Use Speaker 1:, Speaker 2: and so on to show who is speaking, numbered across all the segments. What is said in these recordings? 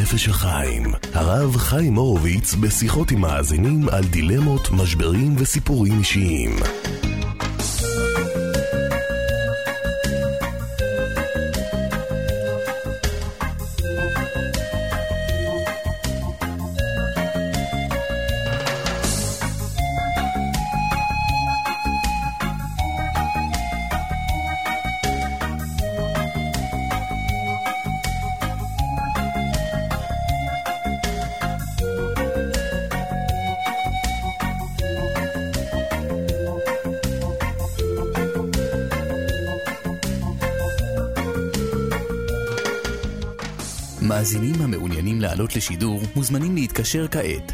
Speaker 1: נפש החיים, הרב חיים הורוביץ בשיחות עם מאזינים על דילמות, משברים וסיפורים אישיים.
Speaker 2: מאזינים המעוניינים לעלות לשידור מוזמנים להתקשר כעת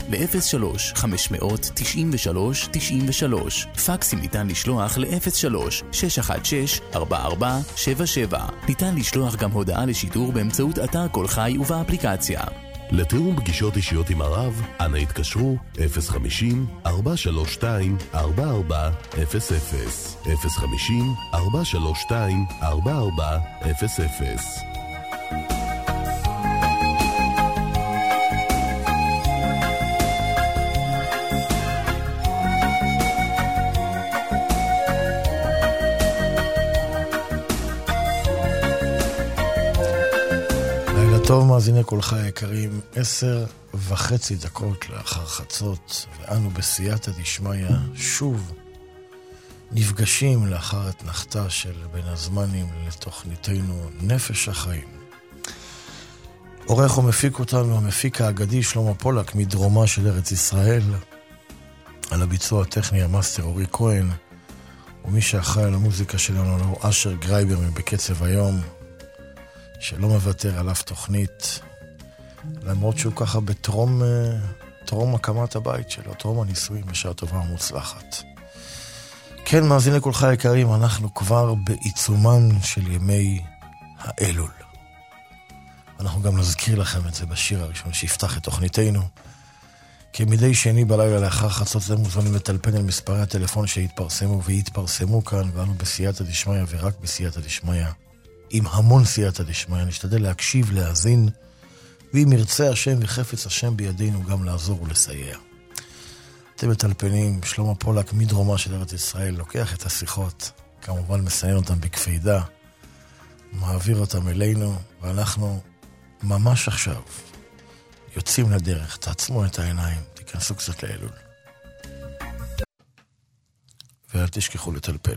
Speaker 2: ל-03-593-93-93. פקסים ניתן לשלוח ל-03-616-4477. ניתן לשלוח גם הודעה לשידור באמצעות אתר כל חי ובאפליקציה.
Speaker 1: לתיאום פגישות אישיות עם הרב, אנא התקשרו 050-432-4400 050-432-4400.
Speaker 3: טוב, מאזיני קולך היקרים, 10:30 לאחר חצות, ואנו בסייעתא דשמיא שוב נפגשים לאחר התנחתה של בין הזמנים לתוכניתנו נפש החיים. עורך ומפיק אותנו המפיק האגדי שלמה פולק מדרומה של ארץ ישראל, על הביצוע הטכני המאסטר אורי כהן, ומי שאחראי על המוזיקה שלנו הוא אשר גרייבר מבקצב היום, שלא מוותר על אף תוכנית, למרות שהוא ככה טרום הקמת הבית שלו, טרום הנישואים, בשעה טובה ומוצלחת. כן, מאזיני כולך היקרים, אנחנו כבר בעיצומן של ימי האלול. אנחנו גם נזכיר לכם את זה בשיר הראשון שיפתח את תוכניתנו, כי מדי שני בלילה לאחר חצות זה מוזמנים לטלפן על מספרי הטלפון שהתפרסמו ויתפרסמו כאן, ואנו בסייעתא דשמיא ורק בסייעתא דשמיא. עם המון סייעתא דשמיא, נשתדל להקשיב, להאזין, ואם ירצה השם וחפץ השם בידינו גם לעזור ולסייע. אתם מטלפנים, שלמה פולק מדרומה של ארץ ישראל, לוקח את השיחות, כמובן מסיין אותם בקפידה, מעביר אותם אלינו, ואנחנו ממש עכשיו יוצאים לדרך, תעצמו את העיניים, תיכנסו קצת לאלול. ואל תשכחו לטלפן.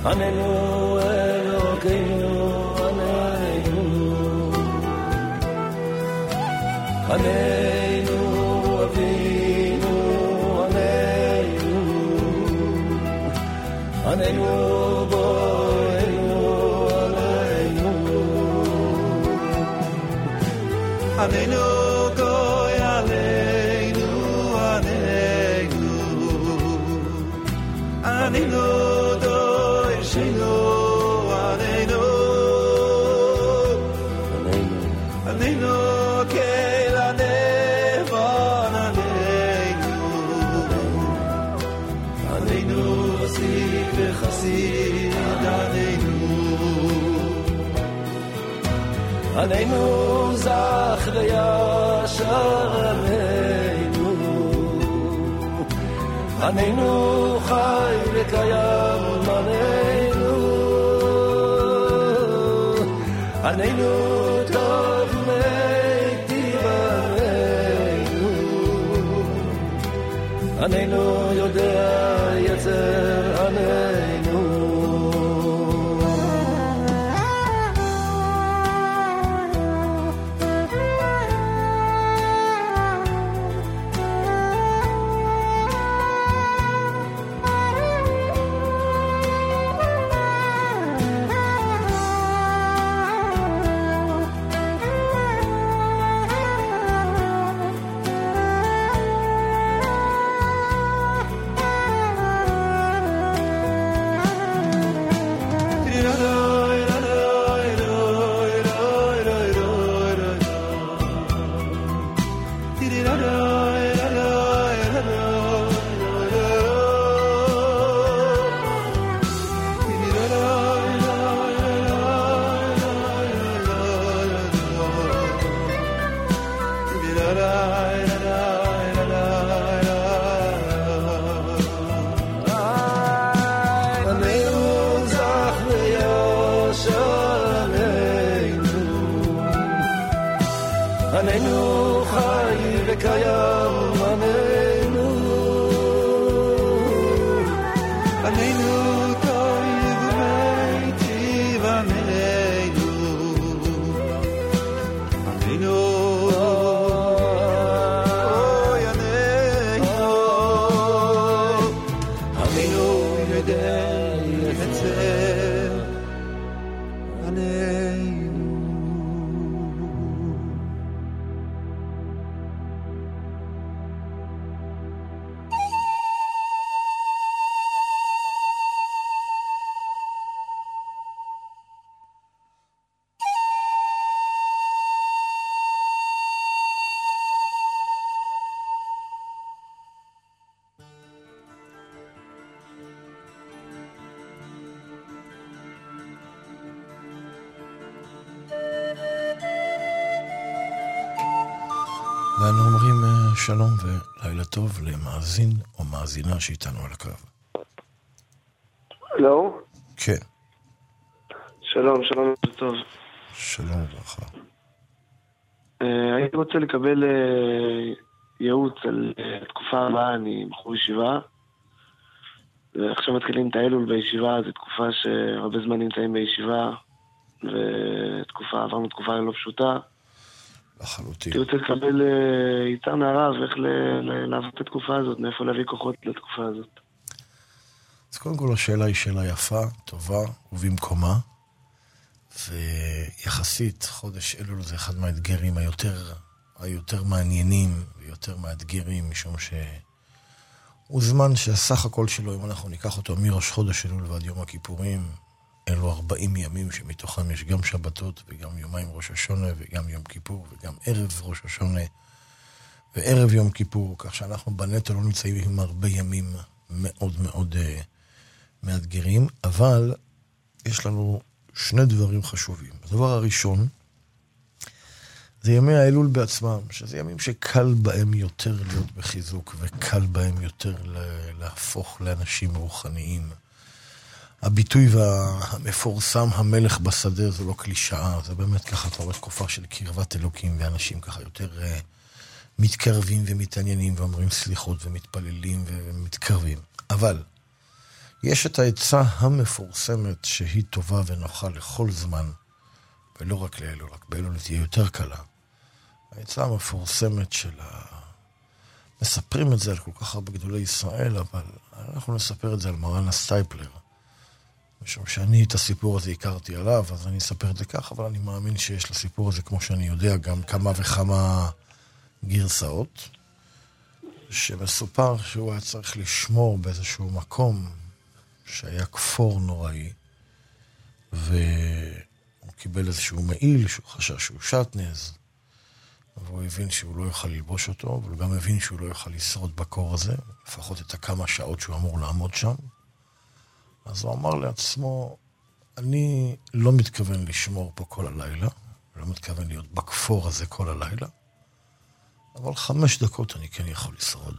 Speaker 4: עננו אלוקינו, עננו אבינו, עננו בואנו, עננו גוי עלינו, עננו דורשנו, עננו כל הנבון, עננו עשיק וחסיד, עננו זך וישר, עננו חי וקיים, עננו טוב מיטיב, עננו יודע יצר, עננו
Speaker 3: ואנו אומרים שלום ולילה טוב למאזין או מאזינה שאיתנו על הקו.
Speaker 5: הלו?
Speaker 3: כן.
Speaker 5: שלום, שלום טוב.
Speaker 3: שלום וברכה.
Speaker 5: הייתי רוצה לקבל ייעוץ על תקופה הבאה, אני בחור ישיבה, ועכשיו מתחילים את האלול בישיבה, זו תקופה שהרבה זמן נמצאים בישיבה, עברנו תקופה לא פשוטה.
Speaker 3: לחלוטין.
Speaker 5: הייתי רוצה לקבל איתר מהרב, איך לעבור את התקופה הזאת, מאיפה להביא כוחות לתקופה הזאת.
Speaker 3: אז קודם כל השאלה היא שאלה יפה, טובה ובמקומה, ויחסית חודש אלול זה אחד מהאתגרים היותר מעניינים ויותר מאתגרים, משום שהוא זמן שהסך הכל שלו, אם אנחנו ניקח אותו מראש חודש אלול ועד יום הכיפורים, אלו 40 ימים שמתוכם יש גם שבתות וגם יומיים ראש השונה וגם יום כיפור וגם ערב ראש השונה וערב יום כיפור, כך שאנחנו בנטו לא נמצאים עם הרבה ימים מאוד מאוד מאתגרים, אבל יש לנו שני דברים חשובים. הדבר הראשון זה ימי האלול בעצמם, שזה ימים שקל בהם יותר להיות בחיזוק וקל בהם יותר להפוך לאנשים רוחניים. הביטוי המפורסם המלך בשדה זו לא קלישאה, זה באמת ככה, אתה רואה תקופה של קרבת אלוקים, ואנשים ככה יותר מתקרבים ומתעניינים ואומרים סליחות ומתפללים ומתקרבים. אבל יש את העצה המפורסמת שהיא טובה ונוחה לכל זמן, ולא רק לאלו, רק באלו תהיה יותר קלה. העצה המפורסמת של מספרים את זה על כל כך הרבה גדולי ישראל, אבל אנחנו נספר את זה על מרן הסטייפלר. משום שאני את הסיפור הזה הכרתי עליו, אז אני אספר את זה כך, אבל אני מאמין שיש לסיפור הזה, כמו שאני יודע, גם כמה וכמה גרסאות, שמסופר שהוא היה צריך לשמור באיזשהו מקום שהיה כפור נוראי, והוא קיבל איזשהו מעיל שהוא חשש שהוא שטנז, והוא הבין שהוא לא יוכל ללבוש אותו, אבל הוא גם הבין שהוא לא יוכל לשרוד בקור הזה, לפחות את הכמה שעות שהוא אמור לעמוד שם. אז הוא אמר לעצמו, אני לא מתכוון לשמור פה כל הלילה, לא מתכוון להיות בכפור הזה כל הלילה, אבל 5 דקות אני כן יכול לשרוד.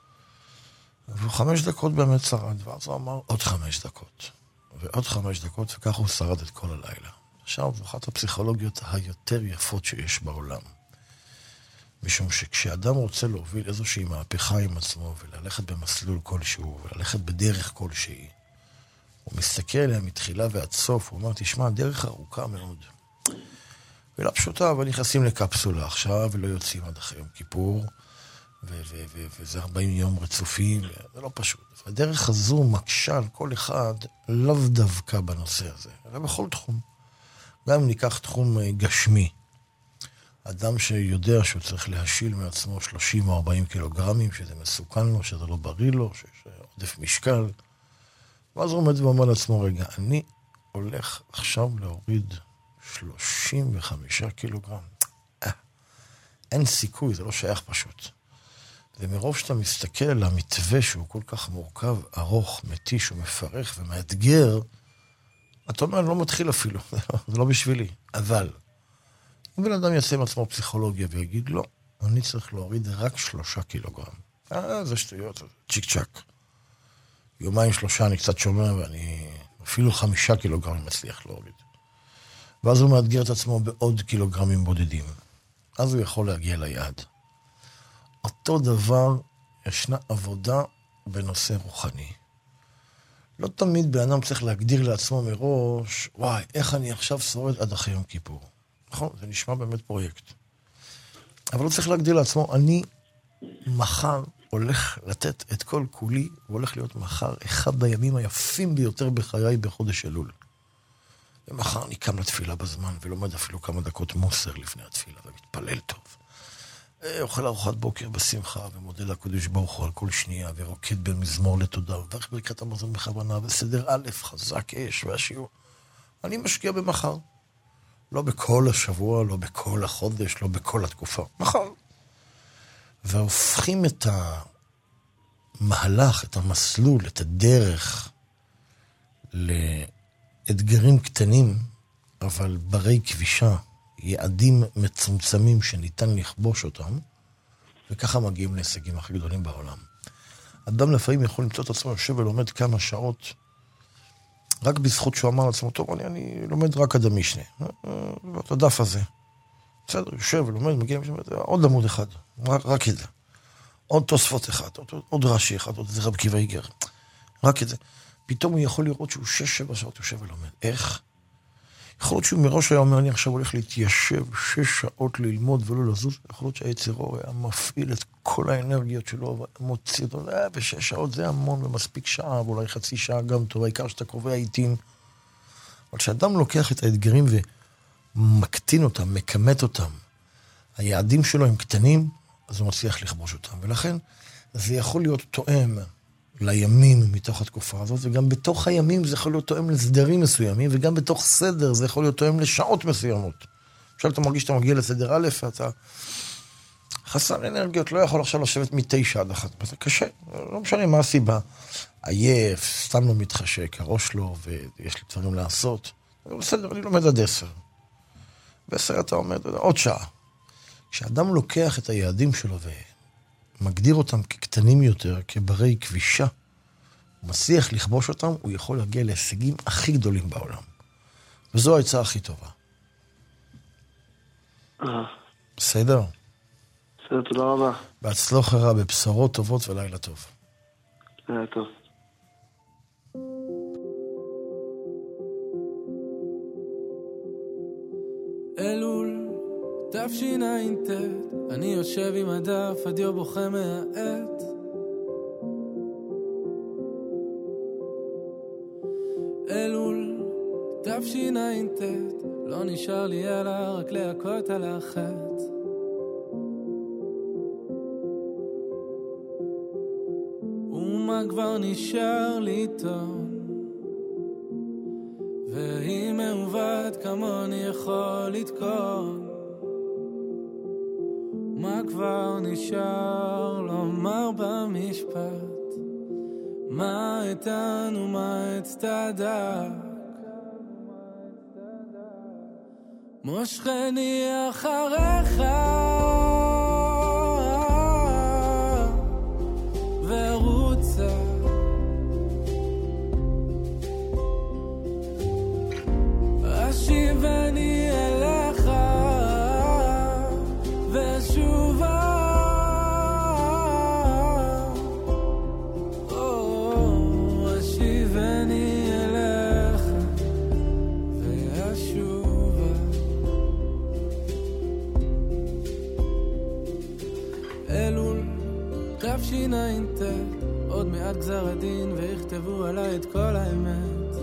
Speaker 3: והוא 5 דקות באמת שרד, ואז הוא אמר עוד 5 דקות. ועוד 5 דקות, וכך הוא שרד את כל הלילה. עכשיו, זו אחת הפסיכולוגיות היותר יפות שיש בעולם. משום שכשאדם רוצה להוביל איזושהי מהפכה עם עצמו, וללכת במסלול כלשהו, וללכת בדרך כלשהי, הוא מסתכל עליה מתחילה ועד סוף, הוא אומר, תשמע, דרך ארוכה מאוד. ולא פשוטה, אבל נכנסים לקפסולה עכשיו, ולא יוצאים עד אחרי יום כיפור, וזה 40 יום רצופים, זה לא פשוט. הדרך הזו מקשה על כל אחד, לאו דווקא בנושא הזה, אלא בכל תחום. גם אם ניקח תחום גשמי, אדם שיודע שהוא צריך להשיל מעצמו 30 או 40 קילוגרמים, שזה מסוכן לו, שזה לא בריא לו, שיש עודף משקל, ואז הוא עומד ואומר לעצמו, רגע, אני הולך עכשיו להוריד 35 קילוגרם. אין סיכוי, זה לא שייך פשוט. ומרוב שאתה מסתכל על המתווה שהוא כל כך מורכב, ארוך, מתיש ומפרך ומאתגר, אתה אומר, לא מתחיל אפילו, זה לא בשבילי. אבל, אם בן אדם יעשה עם עצמו פסיכולוגיה ויגיד, לא, אני צריך להוריד רק 3 קילוגרם. זה שטויות, צ'יק צ'ק. 2-3 אני קצת שומר, ואני אפילו 5 קילוגרמים מצליח להוריד. ואז הוא מאתגר את עצמו בעוד קילוגרמים בודדים. אז הוא יכול להגיע ליעד. אותו דבר, ישנה עבודה בנושא רוחני. לא תמיד באדם צריך להגדיר לעצמו מראש, וואי, איך אני עכשיו שורד עד אחרי יום כיפור. נכון, זה נשמע באמת פרויקט. אבל לא צריך להגדיר לעצמו, אני מחר הולך לתת את כל כולי, והולך להיות מחר אחד הימים היפים ביותר בחיי בחודש אלול. ומחר אני קם לתפילה בזמן, ולומד אפילו כמה דקות מוסר לפני התפילה, ומתפלל טוב. אוכל ארוחת בוקר בשמחה, ומודה לקדוש ברוך הוא על כל שנייה, ורוקד במזמור לתודה, וברך ברכת המזון בכוונה, וסדר א', חזק אש והשיעור. אני משקיע במחר. לא בכל השבוע, לא בכל החודש, לא בכל התקופה. מחר. והופכים את המהלך, את המסלול, את הדרך, לאתגרים קטנים, אבל ברי כבישה, יעדים מצומצמים שניתן לכבוש אותם, וככה מגיעים להישגים הכי גדולים בעולם. אדם לפעמים יכול למצוא את עצמו יושב ולומד כמה שעות, רק בזכות שהוא אמר לעצמו, טוב, אני לומד רק עד המשנה, את הדף הזה. בסדר, יושב ולומד, מגיע למשנה, עוד עמוד אחד, רק את זה. עוד תוספות אחד, עוד רש"י אחד, עוד רב עקיבא איגר. רק את זה. פתאום הוא יכול לראות שהוא 6-7 שעות יושב ולומד. איך? יכול להיות שהוא מראש היה אומר, אני עכשיו הולך להתיישב 6 שעות ללמוד ולא לזוז. יכול להיות שהיצר אור היה מפעיל את כל האנרגיות שלו, ומוציא אותו, ב6 שעות זה המון, ומספיק שעה, ואולי חצי שעה גם טוב, העיקר שאתה קובע עיתים. אבל כשאדם לוקח את האתגרים ומקטין אותם, מקמת אותם, היעדים שלו הם קטנים, אז הוא מצליח לכבוש אותם. ולכן זה יכול להיות תואם לימים מתוך התקופה הזאת, וגם בתוך הימים זה יכול להיות תואם לסדרים מסוימים, וגם בתוך סדר זה יכול להיות תואם לשעות מסוימות. עכשיו אתה מרגיש שאתה מגיע לסדר א', ואתה חסר אנרגיות, לא יכול עכשיו לשבת 9 עד 1. זה קשה, לא משנה מה הסיבה. עייף, סתם לא מתחשק, הראש לא, ויש לי דברים לעשות. בסדר, אני לומד עד 10. ב10 אתה עומד עוד שעה. כשאדם לוקח את היעדים שלו ומגדיר אותם כקטנים יותר, כברי כבישה, הוא מצליח לכבוש אותם, הוא יכול להגיע להישגים הכי גדולים בעולם. וזו העצה הכי טובה. בסדר?
Speaker 5: בסדר, תודה רבה.
Speaker 3: בהצלחה רבה, בבשורות טובות ולילה טוב.
Speaker 5: לילה טוב.
Speaker 6: תשע"ט, אני יושב עם הדף, הדיו בוכה מהעת. אלול, תשע"ט, לא נשאר לי אלא רק להכות על החטא. ומה כבר נשאר לי טוב, והיא מעוות כמוני יכול לתקון. מה כבר נשאר לומר במשפט, מה איתן ומה אצטדק. מושכני אחריך ורוצה, אשיבני אליך ושובה. אשיבני אליך ואשובה. אלול, תשע"ט, עוד מעט גזר הדין ויכתבו עליי את כל האמת.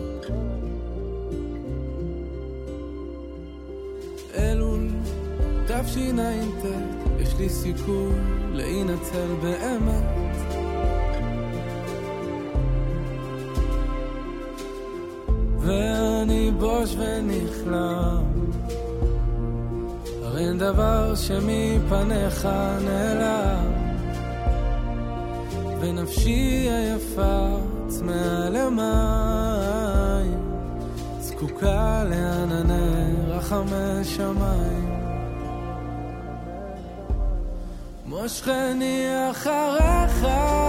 Speaker 6: אלול, תשע"ט, יש לי סיכוי להינצל באמת. ואני בוש ונכלם, הרי אין דבר שמפניך נעלם, ונפשי היפה צמאה למים, זקוקה לענני רחמי שמיים. מושכני אחריך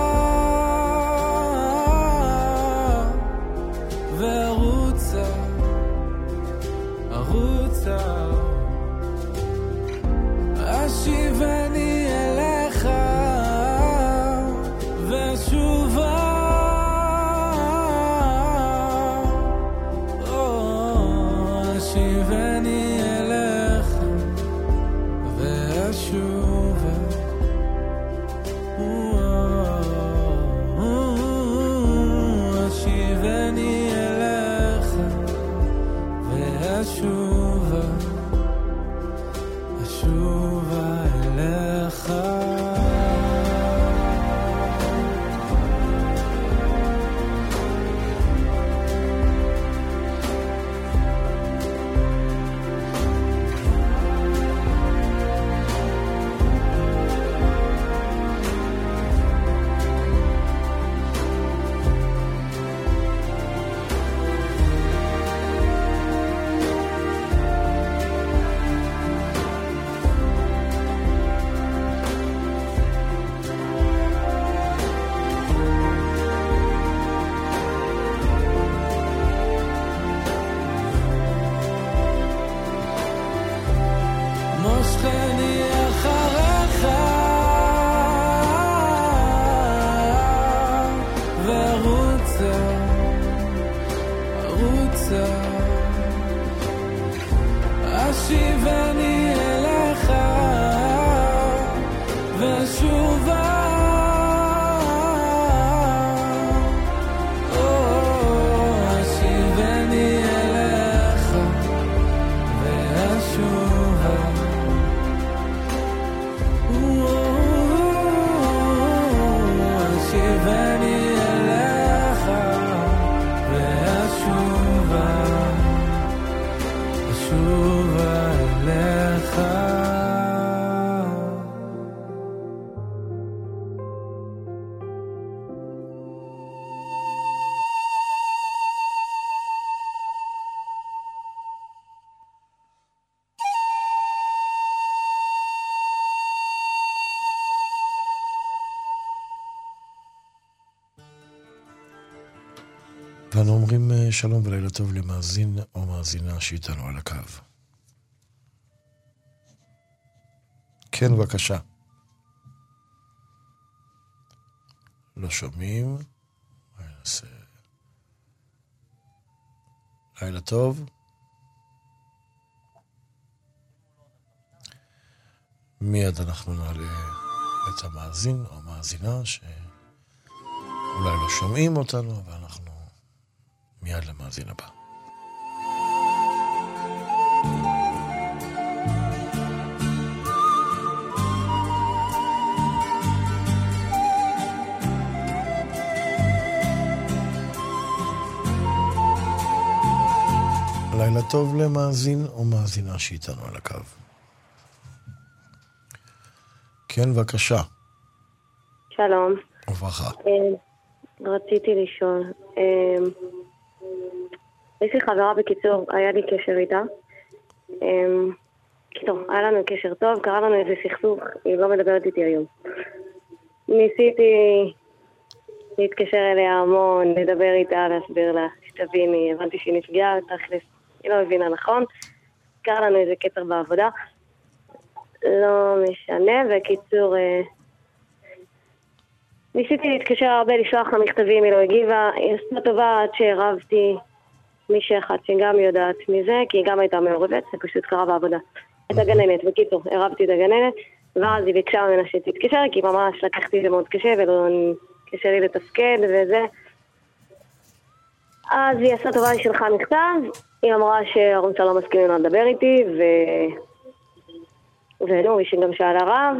Speaker 6: ורוצה, ארוצה, אשיבני אליך ושובה. אשיבני אליך ואשובה. אשיבני אליך ואשובה, אשובה אליך. מושכני אחריך ורוצה, ארוצה, אשיבני אליך ושובה. אשיבני אליך ואשובה. אשיבני אליך ואשובה, אשובה אליך.
Speaker 3: ואנו אומרים שלום ולילה טוב למאזין או מאזינה שאיתנו על הקו. כן, בבקשה. לא שומעים. לילה טוב. מיד אנחנו נעלה את המאזין או המאזינה שאולי לא שומעים אותנו, אבל אנחנו מיד למאזין הבא. לילה טוב למאזין או מאזינה שאיתנו על הקו. כן, בבקשה.
Speaker 7: שלום.
Speaker 3: וברכה.
Speaker 7: רציתי לשאול. יש לי חברה בקיצור, היה לי קשר איתה. קיצור, היה לנו קשר טוב, קרה לנו איזה סכסוך, היא לא מדברת איתי היום. ניסיתי להתקשר אליה המון, לדבר איתה, להסביר לה, שתביני, הבנתי שהיא נפגעה, תכלס, היא לא הבינה נכון. קרה לנו איזה קצר בעבודה. לא משנה, וקיצור, ניסיתי להתקשר הרבה, לשלוח לה מכתבים, היא לא הגיבה. היא עשתה טובה עד שהרבתי מישהי אחת שגם יודעת מזה, כי היא גם הייתה מעורבת, זה פשוט קרה בעבודה. את הגננת, בקיצור, הרבתי את הגננת, ואז היא ביקשה ממנה שתתקשר, כי ממש לקחתי את זה מאוד קשה, ולא קשה לי לתפקד וזה. אז היא עשתה טובה, היא שלחה מכתב, היא אמרה שהרומצה לא מסכימים לדבר איתי, ונו, היא שגם שאלה רב.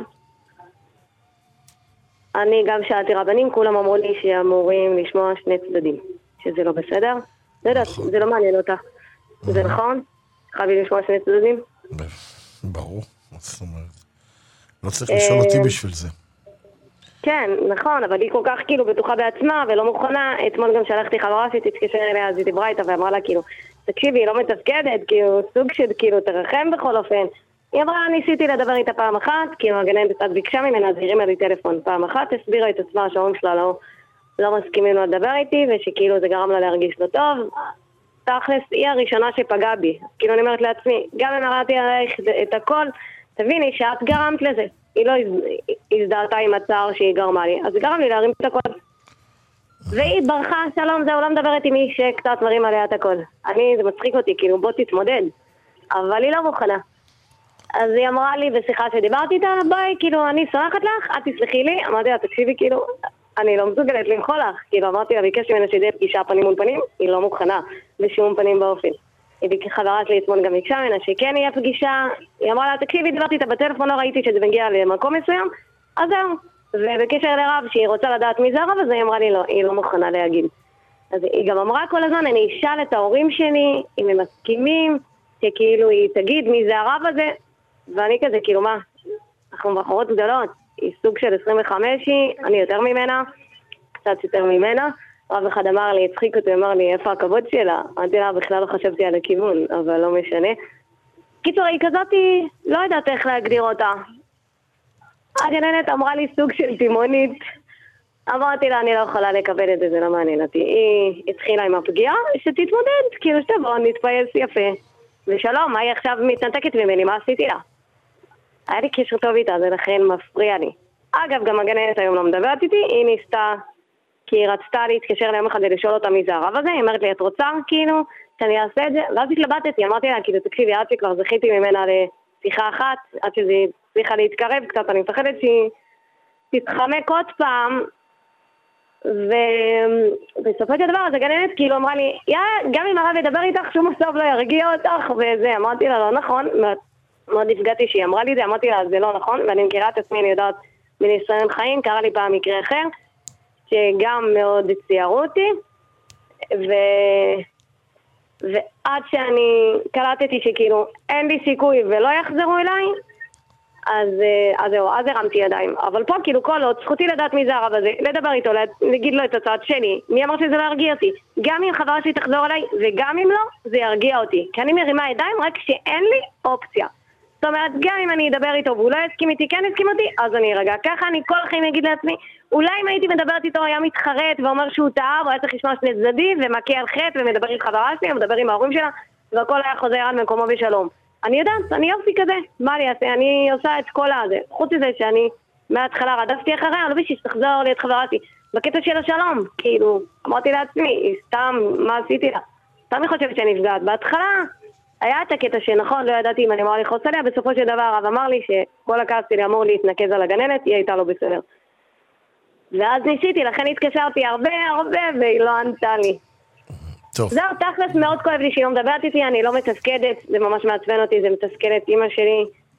Speaker 7: אני גם שאלתי רבנים, כולם אמרו לי שאמורים לשמוע שני צדדים, שזה לא בסדר. לא יודעת, זה לא מעניין אותה. זה נכון? חייבים לשמוע שני צדדים?
Speaker 3: ברור, זאת אומרת. לא צריך לשאול אותי בשביל זה.
Speaker 7: כן, נכון, אבל היא כל כך כאילו בטוחה בעצמה ולא מוכנה. אתמול גם שלחתי חברה שתתקשר אליה, אז היא דיברה איתה ואמרה לה כאילו, תקשיבי, היא לא מתפקדת, כאילו סוג של כאילו תרחם בכל אופן. היא אמרה, ניסיתי לדבר איתה פעם אחת, כאילו הגננת ביקשה ממנה, אז הרימה לי טלפון פעם אחת, הסבירה את עצמה שההורים שלה לא מסכימים לדבר איתי, ושכאילו זה גרם לה להרגיש לא טוב. תכלס, היא הראשונה שפגעה בי. כאילו אני אומרת לעצמי, גם אם הראיתי עלייך את הכל, תביני שאת גרמת לזה. היא לא הזדהתה עם הצער שהיא גרמה לי, אז זה גרם לי להרים את הכל. והיא ברחה, שלום, זהו, לא מדברת עם מי שקצת מרים עליה את הכל. זה מצחיק אותי, כאילו בוא תתמודד. אבל היא לא מוכנה. אז היא אמרה לי בשיחה שדיברתי איתה, ביי, כאילו אני סולחת לך, את תסלחי לי. אמרתי לה, תקשיבי, כאילו, אני לא מסוגלת למחול לך. כאילו אמרתי לה, ביקש ממנה שתהיה פגישה פנים מול פנים, היא לא מוכנה בשום פנים באופן. היא חברה שלי אתמול גם ביקשה ממנה שכן יהיה פגישה. היא אמרה לה, תקשיבי, דיברתי איתה בטלפון, לא ראיתי שזה מגיע למקום מסוים, אז זהו. ובקשר לרב שהיא רוצה לדעת מי זה הרב, אז היא אמרה לי, לא, היא לא מוכנה להגיד. אז היא גם אמרה כל הזמן, אני אשאל את ההורים שלי, אם הם מסכימים, שכאילו היא תגיד מי זה הרב הזה, ואני כזה, כאילו מה, אנחנו בחורות גדולות, היא סוג של 25, אני יותר ממנה, קצת יותר ממנה. רב אחד אמר לי, הצחיק אותי, אמר לי, איפה הכבוד שלה? אמרתי לה, בכלל לא חשבתי על הכיוון, אבל לא משנה. קיצור, היא כזאת, לא יודעת איך להגדיר אותה. הגננת אמרה לי סוג של תימונית. אמרתי לה, אני לא יכולה לקבל את זה, זה לא מעניין אותי. היא התחילה עם הפגיעה, שתתמודד, כאילו שתבוא, נתפייס יפה. ושלום, מה היא עכשיו מתנתקת ממני, מה עשיתי לה? היה לי קשר טוב איתה, זה לכן מפריע לי. אגב, גם הגננת היום לא מדברת איתי, היא ניסתה, כי היא רצתה להתקשר ליום אחד לשאול אותה מי זה הרב הזה, היא אומרת לי, את רוצה כאילו שאני אעשה את זה? ואז התלבטתי, אמרתי לה, כאילו תקשיבי, עד שכבר זכיתי ממנה לשיחה אחת, עד שזה צריכה להתקרב קצת, אני מפחדת שהיא תתחמק עוד פעם, ובסופו של דבר, אז הגננת כאילו אמרה לי, גם אם הרב ידבר איתך, שום בסוף לא ירגיע אותך, וזה, אמרתי לה, לא נכון, מאוד נפגעתי שהיא אמרה לי זה, אמרתי לה, זה לא נכון, ואני מכירה את עצמי, אני יודעת מניסיון חיים, קרה לי פעם מקרה אחר, שגם מאוד ציירו אותי, ועד שאני קלטתי שכאילו אין לי סיכוי ולא יחזרו אליי, אז זהו, אז הרמתי ידיים. אבל פה כאילו כל עוד, זכותי לדעת מי זה הרב הזה, לדבר איתו, להגיד לו את הצד שלי, מי אמר שזה לא ירגיע אותי? גם אם חברה שלי תחזור אליי, וגם אם לא, זה ירגיע אותי. כי אני מרימה ידיים רק שאין לי אופציה. זאת אומרת, גם אם אני אדבר איתו והוא לא יסכים איתי, כן יסכים אותי, אז אני ארגע. ככה אני כל החיים אגיד לעצמי, אולי אם הייתי מדברת איתו, היה מתחרט ואומר שהוא טעה, הוא היה צריך לשמוע שני צדדים, ומכה על חטא, ומדבר עם חברה שלי, ומדבר עם ההורים שלה, והכל היה חוזר על מקומו בשלום. אני יודעת, אני יופי כזה, מה לי אעשה? אני עושה את כל הזה. חוץ מזה שאני מההתחלה רדפתי אחריה, לא בשביל שתחזור לי את חברה שלי. בקטע של השלום, כאילו, אמרתי לעצמי, סתם, מה עשיתי לה? סתם אני חושבת שאני נפגעת. בהתחלה היה את הקטע שנכון, לא ידעתי אם אני אמורה לחוץ עליה, בסופו של דבר הרב אמר לי שכל הכעס שלי אמור להתנקז על הגננת, היא הייתה לא בסדר. ואז ניסיתי, לכן התקשרתי הרבה, והיא לא ענתה לי.
Speaker 3: טוב.
Speaker 7: זהו, תכלס מאוד כואב לי שהיא לא מדברת איתי, אני לא מתסכדת, זה ממש מעצבן אותי, זה מתסכל את אמא שלי.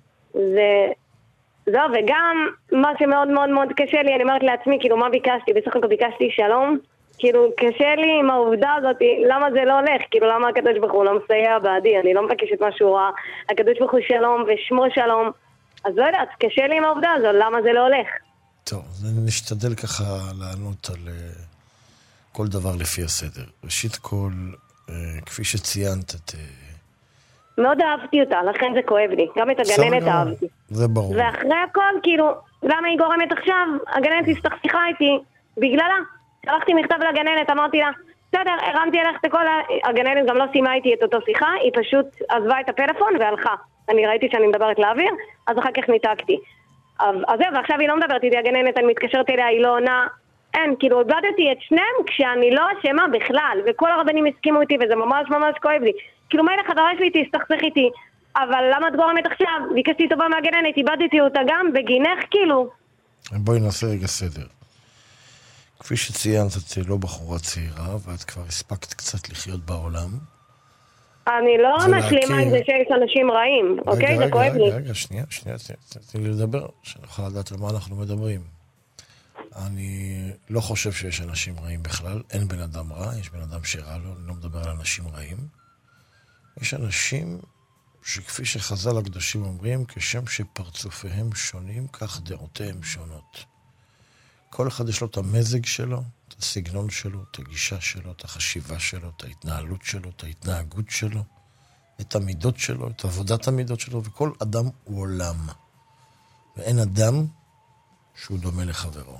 Speaker 7: זהו, וגם מה שמאוד מאוד מאוד קשה לי, אני אומרת לעצמי, כאילו, מה ביקשתי? בסך הכל ביקשתי שלום. כאילו, קשה לי עם העובדה הזאת, למה זה לא הולך? כאילו, למה הקדוש ברוך הוא לא מסייע בעדי? אני לא מבקשת משהו רע. הקדוש ברוך הוא שלום ושמו שלום. אז לא יודעת, קשה לי עם העובדה הזו, למה זה לא הולך?
Speaker 3: טוב, נשתדל ככה לענות על כל דבר לפי הסדר. ראשית כל, כפי שציינת את...
Speaker 7: מאוד אהבתי אותה, לכן זה כואב לי. גם את הגננת אהבתי.
Speaker 3: זה ברור.
Speaker 7: ואחרי הכל, כאילו, למה היא גורמת עכשיו? הגננת הסתכסכה איתי בגללה. שלחתי מכתב לגננת, אמרתי לה, בסדר, הרמתי אליך את הכל, הגננת גם לא סיימה איתי את אותו שיחה, היא פשוט עזבה את הפלאפון והלכה. אני ראיתי שאני מדברת לאוויר, אז אחר כך ניתקתי. אז זהו, ועכשיו היא לא מדברת איתי, הגננת, אני מתקשרת אליה, היא לא עונה, אין, כאילו, איבדתי את שניהם כשאני לא אשמה בכלל, וכל הרבנים הסכימו איתי, וזה ממש ממש כואב לי. כאילו, מילא חברה שלי תסתכסך איתי, אבל למה את גורמת עכשיו? ביקשתי טובה מהגננת, איבדתי אותה גם בגינך, כאילו.
Speaker 3: בואי נעשה רגע סדר. כפי שציינת, את לא בחורה צעירה, ואת כבר הספקת קצת לחיות בעולם.
Speaker 7: אני לא משלימה עם זה שיש אנשים רעים, אוקיי? זה כואב לי.
Speaker 3: רגע, שנייה, תני לי לדבר, שנוכל לדעת על מה אנחנו מדברים. אני לא חושב שיש אנשים רעים בכלל, אין בן אדם רע, יש בן אדם שרע לו, אני לא מדבר על אנשים רעים. יש אנשים שכפי שחז"ל הקדושים אומרים, כשם שפרצופיהם שונים, כך דעותיהם שונות. כל אחד יש לו את המזג שלו, את הסגנון שלו, את הגישה שלו, את החשיבה שלו, את ההתנהלות שלו, את ההתנהגות שלו, את המידות שלו, את עבודת המידות שלו, וכל אדם הוא עולם. ואין אדם שהוא דומה לחברו.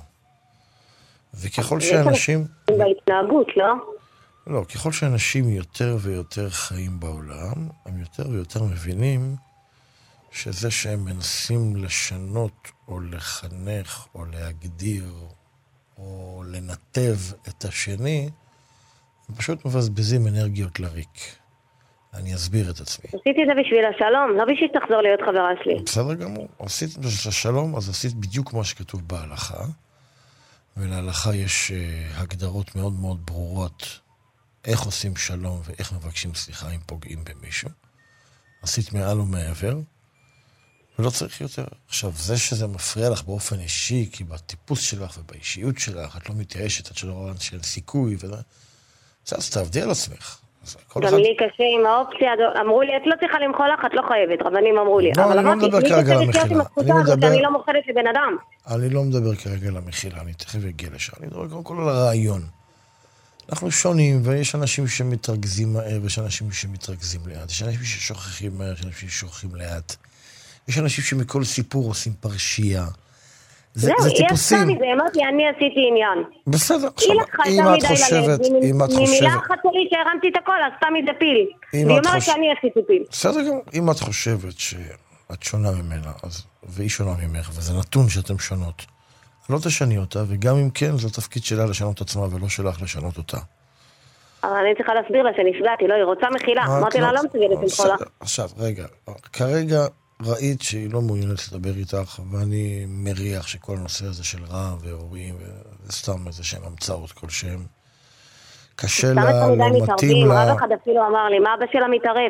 Speaker 3: וככל שאנשים...
Speaker 7: בהתנהגות, לא?
Speaker 3: לא, ככל שאנשים יותר ויותר חיים בעולם, הם יותר ויותר מבינים שזה שהם מנסים לשנות או לחנך או להגדיר או לנתב את השני, הם פשוט מבזבזים אנרגיות לריק. אני אסביר את עצמי.
Speaker 7: עשיתי את זה בשביל השלום, לא בשביל שתחזור להיות חברה שלי.
Speaker 3: בסדר גמור. עשית בשביל השלום, אז עשית בדיוק מה שכתוב בהלכה, ולהלכה יש הגדרות מאוד מאוד ברורות איך עושים שלום ואיך מבקשים סליחה אם פוגעים במישהו. עשית מעל ומעבר, ולא צריך יותר. עכשיו, זה שזה מפריע לך באופן אישי, כי בטיפוס שלך ובאישיות שלך, את לא מתייאשת, את שלא רואה שאין סיכוי, אז תעבדי על עצמך.
Speaker 7: גם לי קשה עם האופציה, אמרו לי, את לא צריכה למחול לך, את לא חייבת, רבנים אמרו לי.
Speaker 3: לא, אני לא מדבר כרגע על המחילה.
Speaker 7: אני לא מוכלת לבן אדם.
Speaker 3: אני לא מדבר כרגע על המחילה, אני תכף אגיע לשם. אני מדבר קודם כל על הרעיון. אנחנו שונים, ויש אנשים שמתרכזים מהר, ויש אנשים שמתרכזים לאט. יש אנשים ששוכחים מהר, יש אנשים ששוכחים לאט. יש אנשים שמכל סיפור עושים פרשייה. זה טיפוסים.
Speaker 7: היא עשתה מזה, אמרתי, אני עשיתי עניין.
Speaker 3: בסדר, עכשיו, אם את חושבת...
Speaker 7: ממילה אחת שלי שהרמתי את הכל, עשתה מזה פיל. והיא אומרת שאני עשיתי פיל.
Speaker 3: בסדר, אם את חושבת שאת שונה ממנה, והיא שונה ממך, וזה נתון שאתם שונות, לא תשני אותה, וגם אם כן, זה התפקיד שלה לשנות עצמה, ולא שלך לשנות אותה.
Speaker 7: אבל אני צריכה להסביר לה שנפגעתי, לא, היא רוצה מחילה. אמרתי לה, לא מסוגלת למחולה.
Speaker 3: עכשיו, רגע, כרגע ראית שהיא לא מעוניינת לדבר איתך, ואני מריח שכל הנושא הזה של רע והורים, וסתם איזה שהם המצאות כלשהם, קשה לה, לא מתאים לה.
Speaker 7: רב אחד אפילו אמר לי, מה אבא שלה מתערב?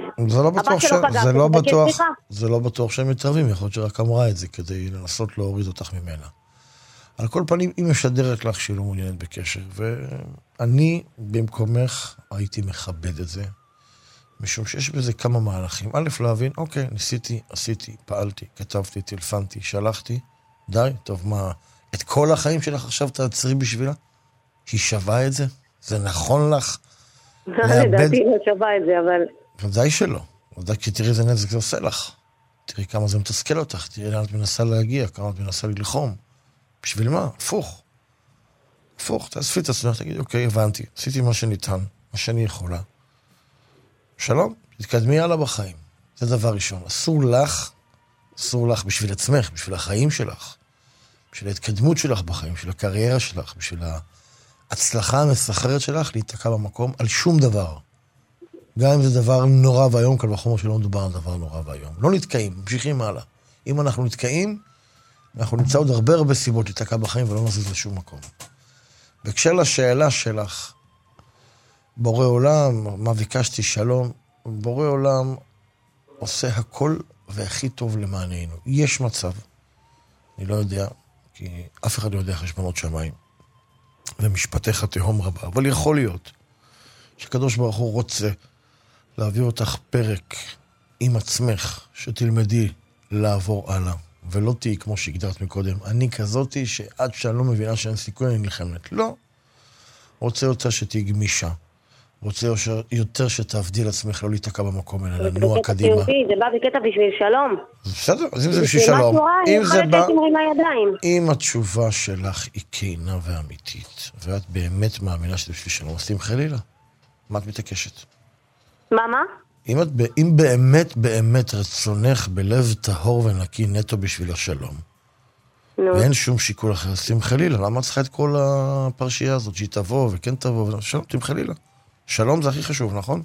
Speaker 3: זה לא בטוח שהם מתערבים, יכול להיות שרק אמרה את זה, כדי לנסות להוריד אותך ממנה. על כל פנים, היא משדרת לך שהיא לא מעוניינת בקשר, ואני במקומך הייתי מכבד את זה, משום שיש בזה כמה מהלכים. א', להבין, אוקיי, ניסיתי, עשיתי, פעלתי, כתבתי, טלפנתי, שלחתי, די, טוב, מה, את כל החיים שלך עכשיו תעצרי בשבילה? שהיא שווה את זה? זה נכון לך?
Speaker 7: לדעתי לא שווה את זה, אבל...
Speaker 3: ודאי שלא. ודאי כי תראי איזה נזק זה עושה לך. תראי כמה זה מתסכל אותך, תראי לאן את מנסה להגיע, כמה את מנסה ללחום. בשביל מה? הפוך, תאספי את עצמך, תגיד, אוקיי, הבנתי, עשיתי מה שניתן, מה שאני יכולה. שלום, תתקדמי הלאה בחיים. זה דבר ראשון. אסור לך בשביל עצמך, בשביל החיים שלך, בשביל ההתקדמות שלך בחיים, בשביל הקריירה שלך, בשביל ההצלחה המסחררת שלך, להתעקע במקום על שום דבר. גם אם זה דבר נורא והיום, כל בחומר שלא מדובר על דבר נורא והיום. לא נתקעים, ממשיכים הלאה. אם אנחנו נתקעים, אנחנו נמצא עוד הרבה סיבות להתקע בחיים ולא נזיז לשום מקום. וכשלשאלה שלך, בורא עולם, מה ביקשתי שלום, בורא עולם עושה הכל והכי טוב למעננו. יש מצב, אני לא יודע, כי אף אחד לא יודע חשבונות שמיים, ומשפטיך תהום רבה, אבל יכול להיות שקדוש ברוך הוא רוצה להעביר אותך פרק עם עצמך, שתלמדי לעבור הלאה, ולא תהי כמו שהגדרת מקודם. אני כזאתי שעד שאני לא מבינה שאין סיכוי אני נלחמת. לא. רוצה יותר שתהי גמישה. רוצה יותר שתעבדי לעצמך, לא להתעקע במקום, אלא לנוע קדימה.
Speaker 7: זה בא בקטע בשביל שלום.
Speaker 3: בסדר, אז אם זה בשביל שלום. אם התשובה שלך היא כנה ואמיתית, ואת באמת מאמינה שזה בשביל שלום, אז תמחלילה. מה את מתעקשת?
Speaker 7: מה?
Speaker 3: אם באמת רצונך בלב טהור ונקי נטו בשביל השלום, ואין שום שיקול אחר, אז תמחלילה. למה צריכה את כל הפרשייה הזאת, שהיא תבוא וכן תבוא, שלום, תמחלילה. שלום זה הכי חשוב, נכון?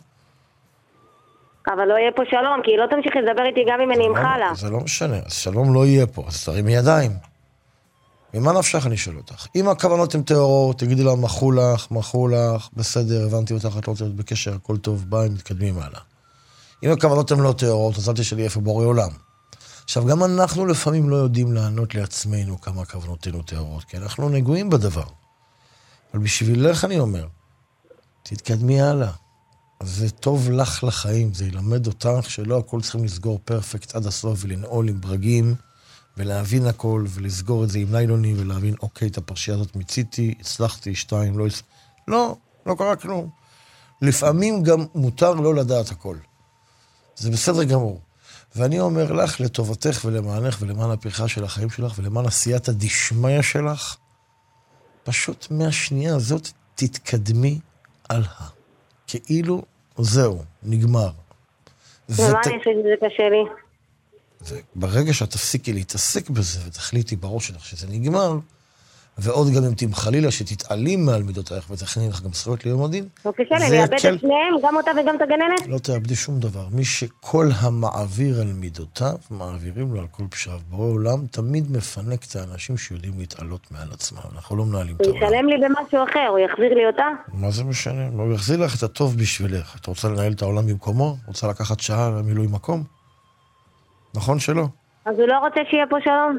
Speaker 7: אבל לא יהיה פה שלום, כי היא לא תמשיך לדבר איתי גם אם אני אמחה לה.
Speaker 3: זה לא משנה, אז שלום לא יהיה פה, אז תרימי ידיים. ממה נפשך אני שואל אותך? אם הכוונות הן טהורות, תגידי לה, מחו לך, בסדר, הבנתי אותך, את לא רוצה להיות בקשר, הכל טוב, ביי, מתקדמים הלאה. אם הכוונות הן לא טהורות, אז אל תשאלי איפה בורא עולם. עכשיו, גם אנחנו לפעמים לא יודעים לענות לעצמנו כמה כוונותינו טהורות, כי אנחנו נגועים בדבר. אבל בשבילך אני אומר, תתקדמי הלאה. זה טוב לך לחיים, זה ילמד אותך שלא הכל צריכים לסגור פרפקט עד הסוף ולנעול עם ברגים, ולהבין הכל ולסגור את זה עם ליילוני ולהבין, אוקיי, את הפרשייה הזאת מיציתי, הצלחתי, 2, לא קרה כלום. לפעמים גם מותר לא לדעת הכל. זה בסדר גמור. ואני אומר לך, לטובתך ולמענך ולמען הפריחה של החיים שלך ולמען עשיית הדשמיה שלך, פשוט מהשנייה הזאת תתקדמי הלאה. כאילו זהו, נגמר.
Speaker 7: ומה אני חושבת שזה קשה לי?
Speaker 3: ברגע שאת תפסיקי להתעסק בזה ותחליטי בראש שלך שזה נגמר, ועוד גם אם תמחלילה שתתעלים מעל מידותייך ותכני לך גם זכויות ליום הדין,
Speaker 7: לא קשה לי, אני אאבד את שניהם, גם אותה וגם את הגננת?
Speaker 3: לא תאבדי שום דבר. מי שכל המעביר על מידותיו, מעבירים לו על כל פשעיו. בורא עולם תמיד מפנק את האנשים שיודעים להתעלות מעל עצמם. אנחנו לא מנהלים את העולם.
Speaker 7: הוא ישלם לי במשהו אחר, הוא יחזיר לי אותה?
Speaker 3: מה זה משנה? הוא יחזיר לך את הטוב בשבילך. את רוצה לנהל את העולם במקומו? רוצה לקחת שעה למילוי מקום? נכון שלא?
Speaker 7: אז הוא לא רוצה שיהיה פה שלום?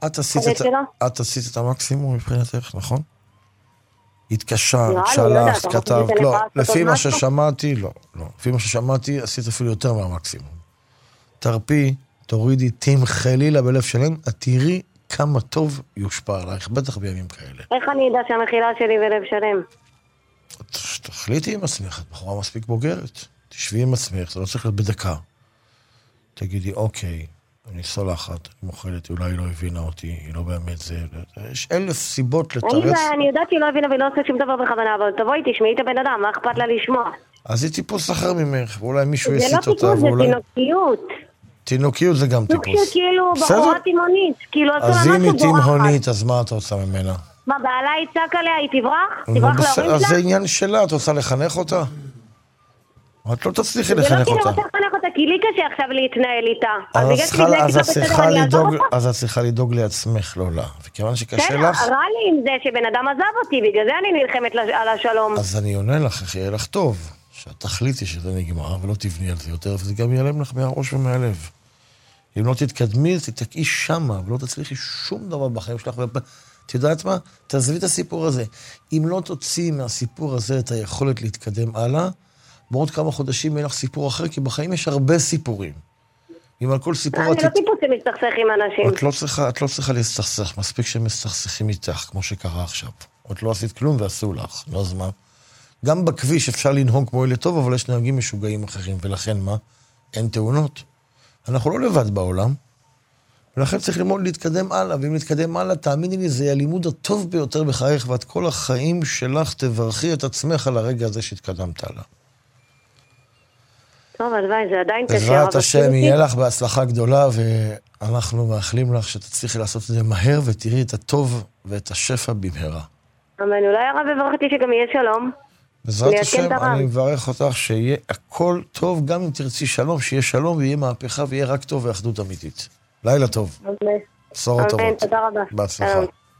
Speaker 3: את עשית את המקסימום מבחינתך, נכון? התקשר, שלח, כתב, לא, לפי מה ששמעתי, לא. לפי מה ששמעתי, עשית אפילו יותר מהמקסימום. תרפי, תורידי, תמחלי לה בלב שלם, את תראי כמה טוב יושפע עלייך, בטח בימים כאלה.
Speaker 7: איך אני יודע שהמחילה שלי בלב שלם?
Speaker 3: תחליטי עם עצמך, את בחורה מספיק בוגרת. תשבי עם עצמך, זה לא צריך להיות בדקה. תגידי, אוקיי, אני סולחת, אני מוכלת, אולי היא לא הבינה אותי, היא לא באמת זה, יש 1000 סיבות לתרץ.
Speaker 7: אני יודעת שהיא לא הבינה והיא לא עושה שום דבר בכוונה, אבל תבואי, תשמעי את הבן אדם, מה אכפת לה לשמוע?
Speaker 3: אז היא טיפוס אחר ממך, ואולי מישהו יסיט אותה,
Speaker 7: זה לא טיפוס, זה תינוקיות.
Speaker 3: תינוקיות זה גם טיפוס.
Speaker 7: סוג שכאילו בחורה תימונית, כאילו עשו לה משהו
Speaker 3: אז אם היא תימונית, אז מה אתה רוצה ממנה?
Speaker 7: מה, בעלה יצעק עליה, היא תברח? תברח להורים שלה?
Speaker 3: אז זה עניין שלה, את רוצה לחנך אותה? את לא תצליחי לחנך אותה.
Speaker 7: זה לא כי אני רוצה לחנך אותה, כי לי קשה עכשיו להתנהל איתה.
Speaker 3: אז את צריכה לדאוג לעצמך, לא לה. וכיוון שקשה לך...
Speaker 7: רע לי עם זה שבן אדם עזב אותי, בגלל זה אני נלחמת על השלום.
Speaker 3: אז אני עונה לך, איך יהיה לך טוב, שאת תחליטי שזה נגמר, ולא תבני על זה יותר, וזה גם ייעלם לך מהראש ומהלב. אם לא תתקדמי, תתקעי שמה, ולא תצליחי שום דבר בחיים שלך. את יודעת מה? תעזבי את הסיפור הזה. אם לא תוציא מהסיפור הזה את היכולת להתקדם הלאה, בעוד כמה חודשים יהיה לך סיפור אחר, כי בחיים יש הרבה סיפורים. אם על כל סיפור...
Speaker 7: אני לא טיפוס שמסתכסך עם אנשים.
Speaker 3: את לא צריכה להסתכסך, מספיק שמסתכסכים איתך, כמו שקרה עכשיו. עוד לא עשית כלום ועשו לך, לא אז מה? גם בכביש אפשר לנהוג כמו אלה טוב, אבל יש נהגים משוגעים אחרים, ולכן מה? אין תאונות. אנחנו לא לבד בעולם, ולכן צריך ללמוד להתקדם הלאה, ואם להתקדם הלאה, תאמיני לי, זה הלימוד הטוב ביותר בחייך, ואת כל החיים שלך תברכי את עצמך על הרגע הזה שהתקדמת הלאה.
Speaker 7: טוב, הלוואי, זה עדיין קשה.
Speaker 3: בעזרת השם, יהיה לך בהצלחה גדולה, ואנחנו מאחלים לך שתצליחי לעשות את זה מהר, ותראי את הטוב ואת השפע במהרה.
Speaker 7: אמן, אולי הרב יברך אותי שגם יהיה שלום.
Speaker 3: בעזרת השם, אני מברך אותך שיהיה הכל טוב, גם אם תרצי שלום, שיהיה שלום ויהיה מהפכה ויהיה רק טוב ואחדות אמיתית. לילה טוב. בשורות טובות.
Speaker 7: תודה רבה.
Speaker 3: בהצלחה.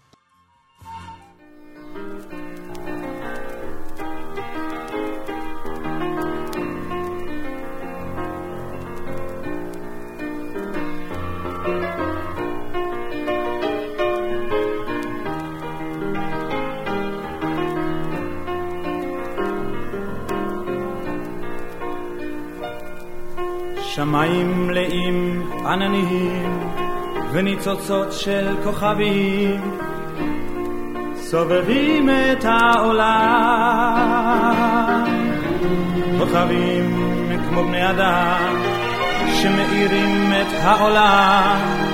Speaker 8: שמיים מלאים עננים וניצוצות של כוכבים סובבים את העולם, כוכבים כמו בני אדם שמאירים את העולם,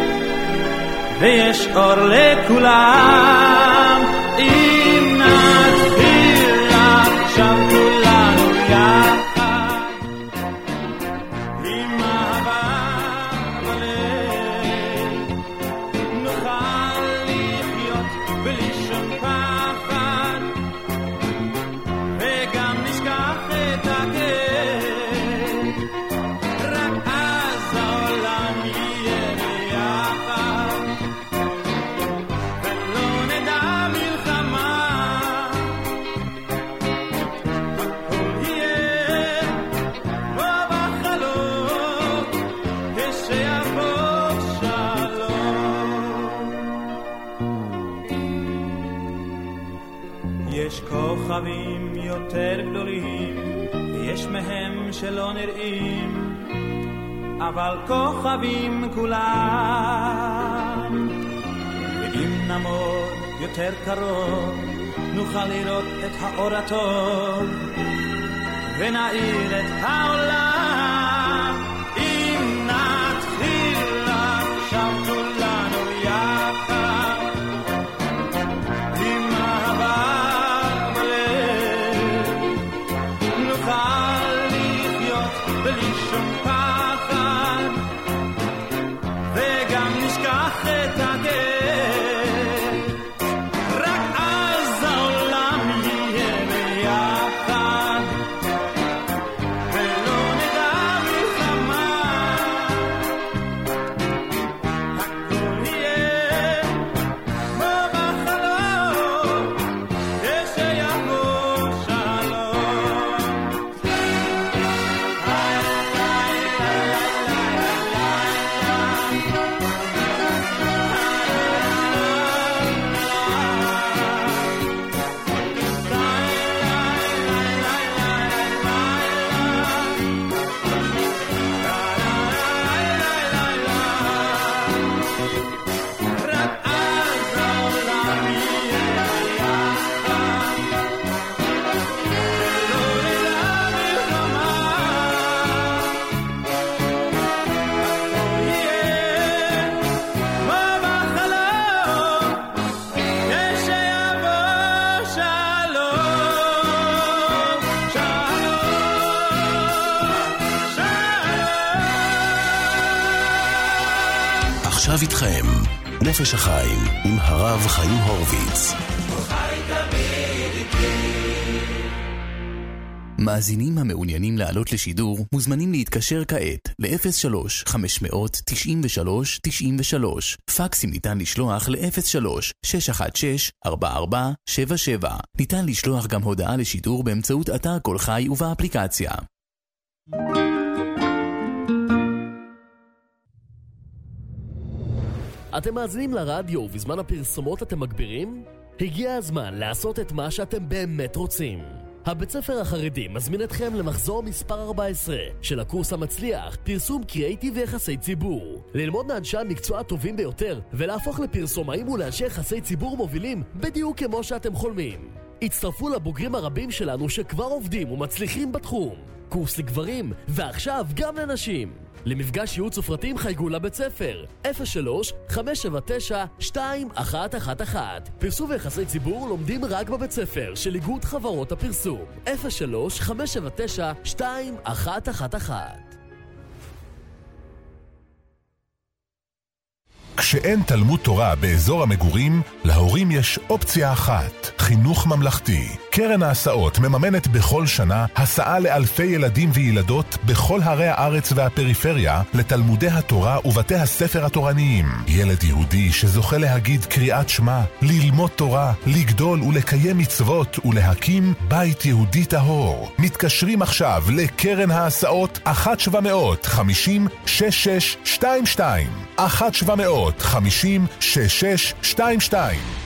Speaker 8: ויש אור לכולם. אם נתחיל עכשיו כולנו יחד כוכבים יותר גדולים ויש מהם שלא נראים, אבל כוכבים כולם. ואם נעמוד יותר קרוב נוכל לראות את האור הטוב ונאיר את העולם. אם נתחיל עכשיו כולנו יחד עם אהבה בלי שום פחד, וגם נשכח את הגט, רק אז העולם יהיה ביחד ולא נדע מלחמה. הכל יהיה כמו בחלום כשיבוא שלום.
Speaker 1: עכשיו איתכם, נפש החיים עם הרב חיים הורוביץ.
Speaker 2: מאזינים המעוניינים לעלות לשידור מוזמנים להתקשר כעת ל-03-593-93-93. פקסים ניתן לשלוח ל-03-616-4477. ניתן לשלוח גם הודעה לשידור באמצעות אתר כל חי ובאפליקציה.
Speaker 9: אתם מאזינים לרדיו ובזמן הפרסומות אתם מגבירים? הגיע הזמן לעשות את מה שאתם באמת רוצים. הבית ספר החרדי מזמין אתכם למחזור מספר 14 של הקורס המצליח, פרסום קריאיטיב ויחסי ציבור. ללמוד מאנשי המקצוע הטובים ביותר ולהפוך לפרסומאים ולאנשי יחסי ציבור מובילים בדיוק כמו שאתם חולמים. הצטרפו לבוגרים הרבים שלנו שכבר עובדים ומצליחים בתחום. קורס לגברים ועכשיו גם לנשים. למפגש ייעוץ ופרטים חייגו לבית ספר 03-579-2111. פרסום ויחסי ציבור לומדים רק בבית ספר של איגוד חברות הפרסום 03-579-2111.
Speaker 10: כשאין תלמוד תורה באזור המגורים, להורים יש אופציה אחת, חינוך ממלכתי. קרן ההסעות מממנת בכל שנה הסעה לאלפי ילדים וילדות בכל הרי הארץ והפריפריה לתלמודי התורה ובתי הספר התורניים. ילד יהודי שזוכה להגיד קריאת שמע, ללמוד תורה, לגדול ולקיים מצוות ולהקים בית יהודי טהור. מתקשרים עכשיו לקרן ההסעות 1-700-50-6622 1-700-50-6622.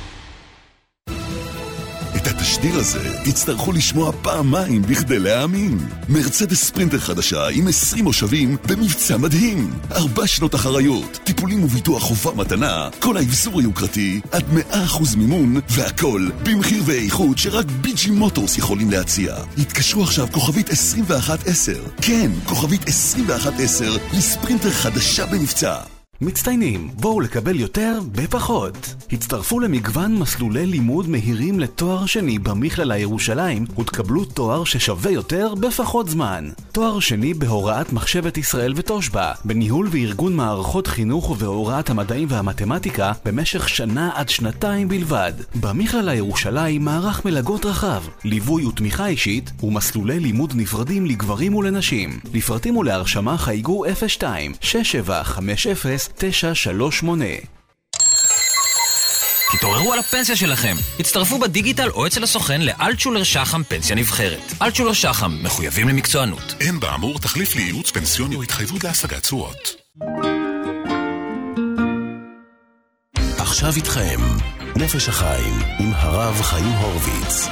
Speaker 11: את התשדיר הזה תצטרכו לשמוע פעמיים בכדי להאמין. מרצדס ספרינטר חדשה עם 20 מושבים במבצע מדהים. 4 שנות אחריות, טיפולים וביטוח חובה מתנה, כל האבזור היוקרתי, עד 100% מימון, והכל במחיר ואיכות שרק ביג'י מוטורס יכולים להציע. התקשרו עכשיו כוכבית 2110. כן, כוכבית 2110 לספרינטר חדשה במבצע.
Speaker 12: מצטיינים, בואו לקבל יותר בפחות. הצטרפו למגוון מסלולי לימוד מהירים לתואר שני במכללה ירושלים ותקבלו תואר ששווה יותר בפחות זמן. תואר שני בהוראת מחשבת ישראל ותושבע, בניהול וארגון מערכות חינוך ובהוראת המדעים והמתמטיקה במשך שנה עד 2 בלבד. במכללה ירושלים מערך מלגות רחב, ליווי ותמיכה אישית ומסלולי לימוד נפרדים לגברים ולנשים. לפרטים ולהרשמה חייגו 02-6750-938.
Speaker 13: תתעוררו על הפנסיה שלכם. הצטרפו בדיגיטל או אצל הסוכן לאלטשולר שחם פנסיה נבחרת. אלטשולר שחם מחויבים למקצוענות.
Speaker 10: אין באמור תחליף לייעוץ פנסיוני או התחייבות להשגת תשואות.
Speaker 1: עכשיו איתכם נפש החיים עם הרב חיים הורוביץ.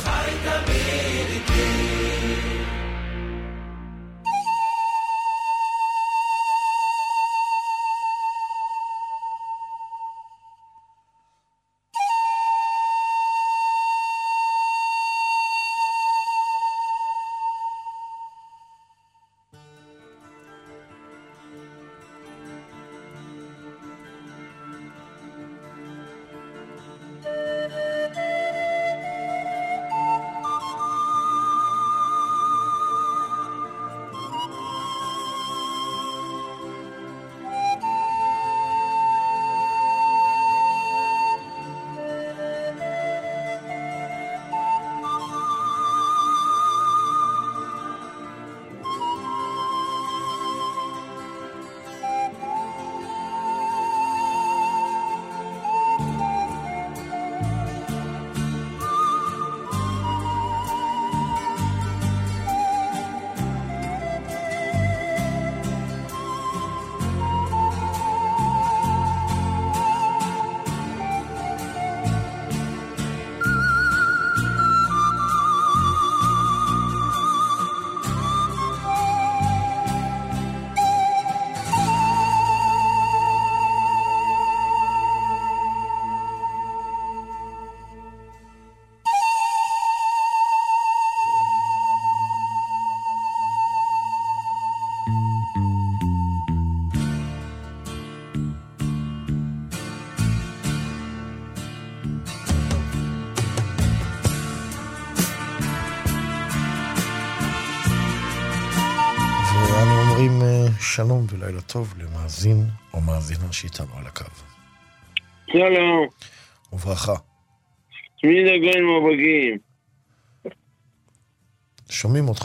Speaker 3: שלום ולילה טוב למאזין או מאזינה שאיתנו על הקו.
Speaker 14: שלום.
Speaker 3: וברכה.
Speaker 14: שמי דגון מבגים.
Speaker 3: שומעים אותך.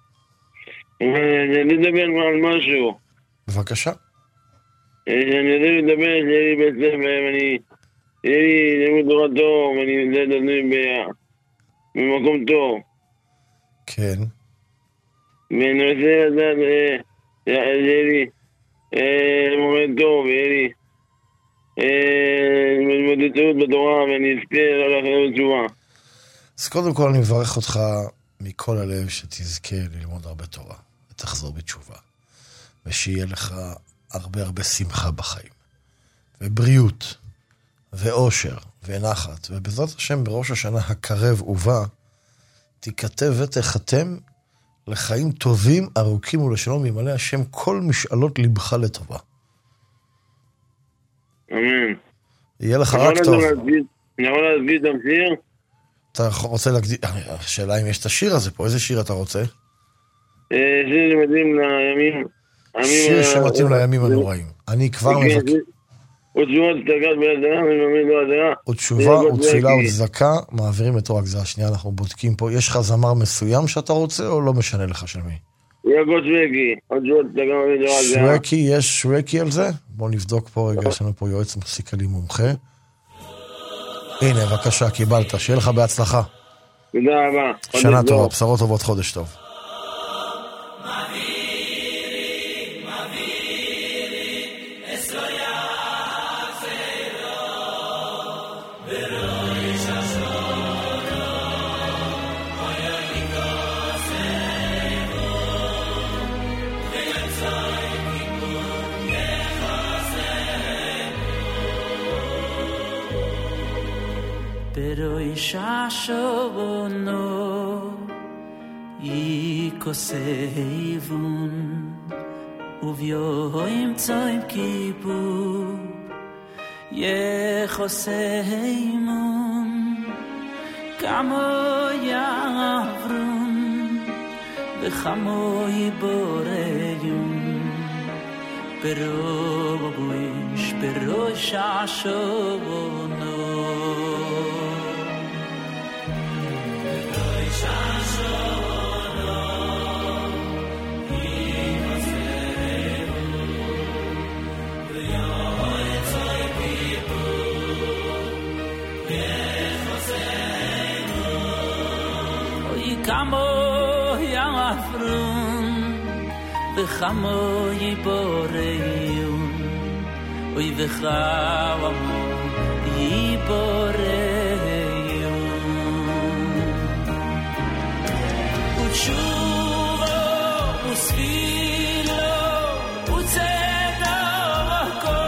Speaker 14: אני אדבר על משהו.
Speaker 3: בבקשה.
Speaker 14: אני יודע לדבר, יש לי בית ספר, יהיה לי לימוד תורה טוב, ואני יודע לדבר במקום טוב.
Speaker 3: כן.
Speaker 14: ואני רוצה לדעת, יהיה לי מורה טוב, יהיה לי מתמודדות בתורה, ואני אזכה לחזור בתשובה.
Speaker 3: אז קודם כל אני מברך אותך מכל הלב שתזכה ללמוד הרבה תורה, ותחזור בתשובה, ושיהיה לך הרבה הרבה שמחה בחיים, ובריאות, ואושר, ונחת, ובעזרת השם בראש השנה הקרב ובא, תיכתב ותחתם לחיים טובים, ארוכים ולשלום, ימלא השם כל משאלות לבך לטובה.
Speaker 14: אמן.
Speaker 3: יהיה לך רק טוב.
Speaker 14: אני יכול להסביר את השיר?
Speaker 3: אתה רוצה להגדיל, השאלה אם יש את השיר הזה פה, איזה שיר אתה רוצה?
Speaker 14: שיר שמתאים לימים.
Speaker 3: שיר שמתאים לימים הנוראים. אני כבר מבקש.
Speaker 14: ותשובה וצדקה בידיה, ומאמין בידיה.
Speaker 3: ותשובה ותפילה וצדקה, מעבירים את תורה גזרה. שנייה, אנחנו בודקים פה. יש לך זמר מסוים שאתה רוצה, או לא משנה לך של מי?
Speaker 14: יעקב שווקי, ותשובה וצדקה מאמין בידיה.
Speaker 3: שווקי, יש שווקי על זה? בואו נבדוק פה רגע, יש לנו פה יועץ מוסיקלי מומחה. הנה, בבקשה, קיבלת. שיהיה לך בהצלחה.
Speaker 14: תודה רבה.
Speaker 3: שנה טובה, בשורות טובות, חודש טוב.
Speaker 8: Beroi shashono yikosevun uvyoim tsoim kipur yechoseimun kamo yavrun vechamo yiboreyun beroi shashono Kamo yafrun v'chamo yiboreyun oy v'chamo yiboreyun utshuva usvilo utzedavako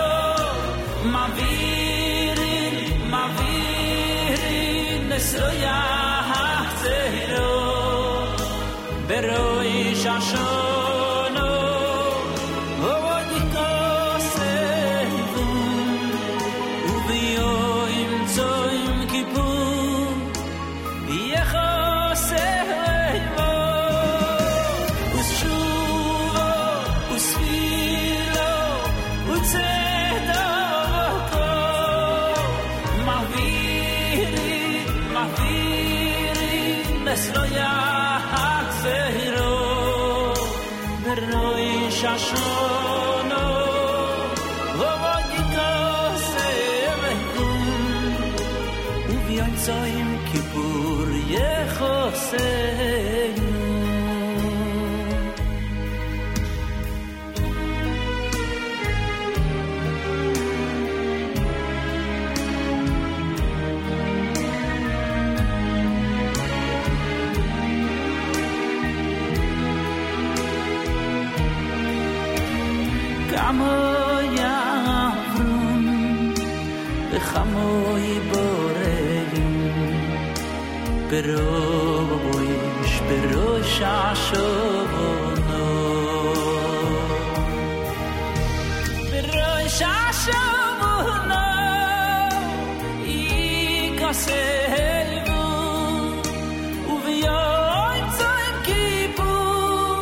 Speaker 8: mavirin nesroya Beroi shashono ovodikosevun uvioim tzoim kipur yechosevo ushuvo usvilo utzedavako mavirin nesloya Beroi shashono ovodikosevun uvioim tzoim kipur yechoseinu Kamo yavrun v'chamo yiboreyun beroi shashono beroi shashono yikosevun uvyoim tzoim kipur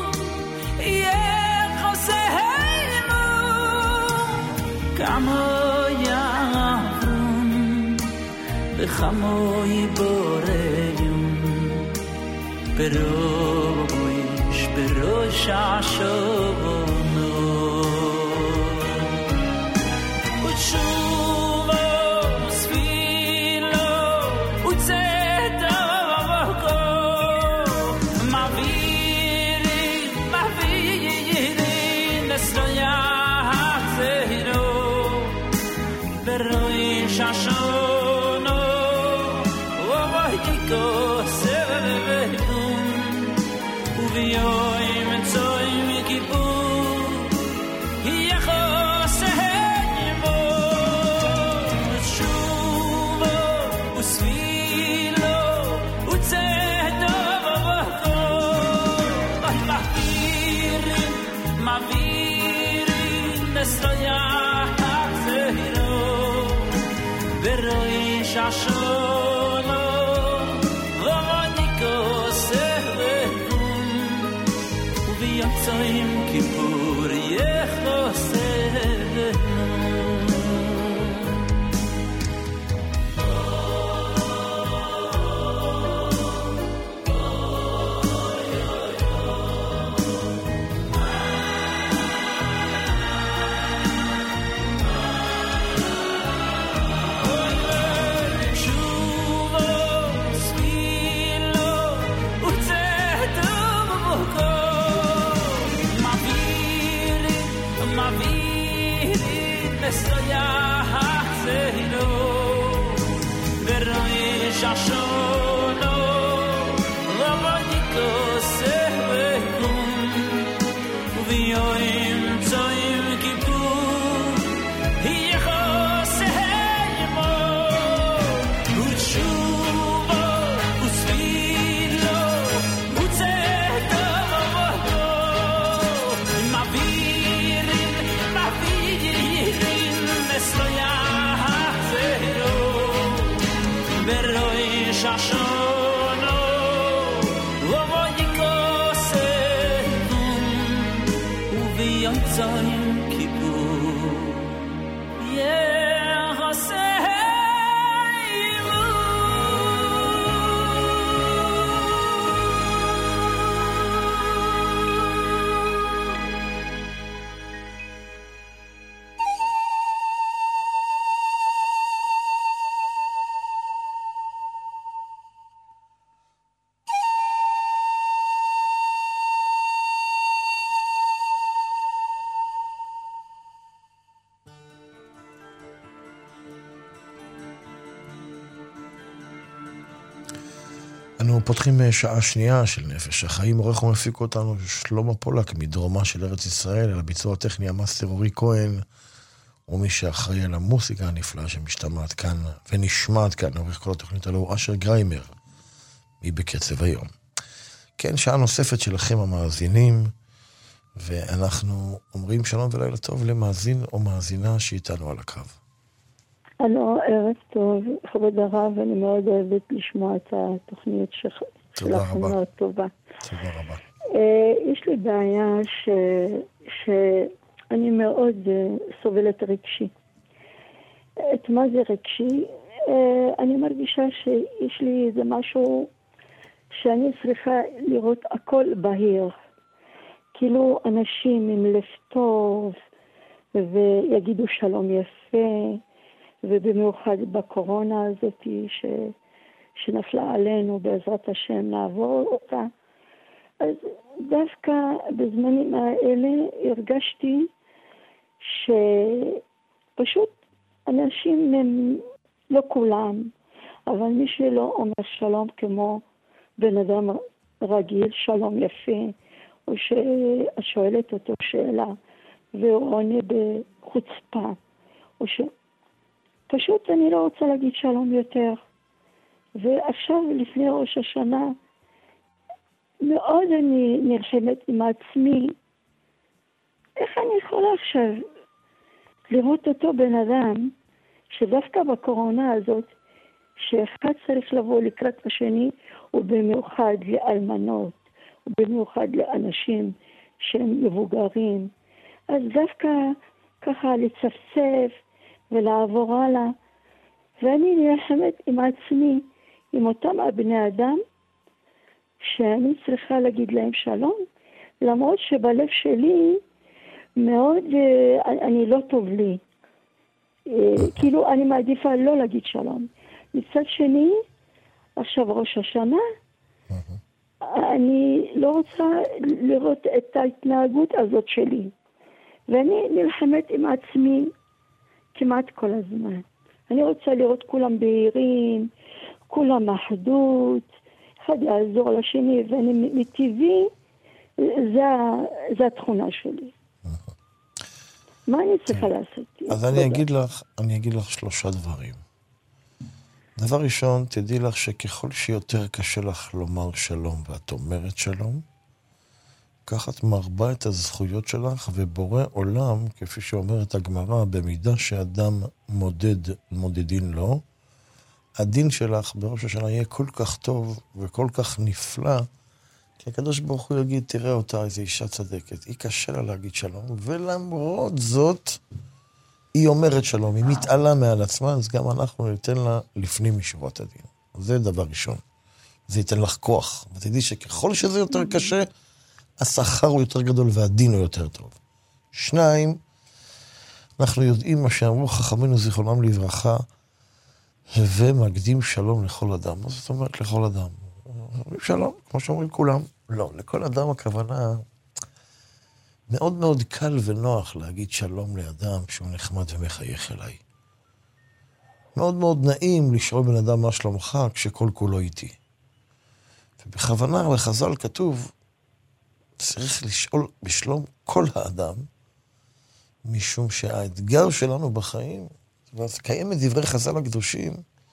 Speaker 8: Kamo yavrun v'chamo yiboreyun beroi shashono utshuva usvilo utzedavako mavirin nesroya Beroi shashono ovodikosevun uvioim tzoim kipur yechosevo tshuva usvilo utzedavako mavirin nesroya Beroi shashono ovodikosevun uviyam tzoim kipur yechoseinu יום כיפור יחסה
Speaker 3: אנו פותחים שעה שנייה של נפש החיים. עורך ומפיק אותנו שלמה פולק מדרומה של ארץ ישראל, על הביצוע הטכני המאסטר אורי כהן, ומי שאחראי על המוסיקה הנפלאה שמשתמעת כאן ונשמעת כאן עורך כל התוכנית הלא הוא אשר גריימר מבקצב היום. כן, שעה נוספת שלכם המאזינים, ואנחנו אומרים שלום ולילה טוב למאזין או מאזינה שאיתנו על הקו.
Speaker 15: הלו, ערב טוב, כבוד הרב, אני מאוד אוהבת לשמוע את התוכנית שלכם מאוד טובה.
Speaker 3: תודה רבה.
Speaker 15: יש לי בעיה שאני מאוד סובלת רגשי. את מה זה רגשי? אני מרגישה שיש לי איזה משהו שאני צריכה לראות הכל בהיר. כאילו אנשים עם לב טוב ויגידו שלום יפה, ובמיוחד בקורונה הזאת שנפלה עלינו, בעזרת השם נעבור אותה. אז דווקא בזמנים האלה הרגשתי שפשוט אנשים הם לא כולם, אבל מי שלא אומר שלום כמו בן אדם רגיל, שלום יפה, או שאת שואלת אותו שאלה והוא עונה בחוצפה, או פשוט אני לא רוצה להגיד שלום יותר. ועכשיו לפני ראש השנה מאוד אני נלחמת עם עצמי. איך אני יכולה עכשיו לראות אותו בן אדם שדווקא בקורונה הזאת שאחד צריך לבוא לקראת השני, ובמיוחד לאלמנות, ובמיוחד לאנשים שהם מבוגרים, אז דווקא ככה לצפצף ולעבור הלאה. ואני נלחמת עם עצמי, עם אותם בני אדם, שאני צריכה להגיד להם שלום, למרות שבלב שלי מאוד, אני לא טוב לי. כאילו אני מעדיפה לא להגיד שלום. מצד שני, עכשיו ראש השנה, אני לא רוצה לראות את ההתנהגות הזאת שלי. ואני נלחמת עם עצמי כמעט כל הזמן. אני רוצה לראות כולם בהירים, כולם אחדות, אחד יעזור לשני, ואני מטבעי, זה התכונה שלי. מה אני צריכה לעשות?
Speaker 3: אז אני אגיד לך 3 דברים. דבר ראשון, תדעי לך שככל שיותר קשה לך לומר שלום ואת אומרת שלום, כך את מרבה את הזכויות שלך, ובורא עולם, כפי שאומרת הגמרא, במידה שאדם מודדין לו, הדין שלך בראש השנה יהיה כל כך טוב וכל כך נפלא, כי הקדוש ברוך הוא יגיד, תראה אותה, איזו אישה צדקת, היא קשה לה להגיד שלום, ולמרות זאת, היא אומרת שלום, היא מתעלה מעל עצמה, אז גם אנחנו ניתן לה לפנים משורת הדין. זה דבר ראשון. זה ייתן לך כוח. ותדעי שככל שזה יותר קשה, השכר הוא יותר גדול והדין הוא יותר טוב. 2, אנחנו יודעים מה שאמרו חכמינו זיכרונם לברכה, הווה מקדים שלום לכל אדם. מה זאת אומרת לכל אדם? שלום, כמו שאומרים כולם. לא, לכל אדם הכוונה מאוד מאוד קל ונוח להגיד שלום לאדם שהוא נחמד ומחייך אליי. מאוד מאוד נעים לשאול בן אדם מה שלומך כשכל כולו איתי. ובכוונה בחז"ל כתוב, צריך לשאול בשלום כל האדם, משום שהאתגר שלנו בחיים, קיים את דברי חז"ל הקדושים,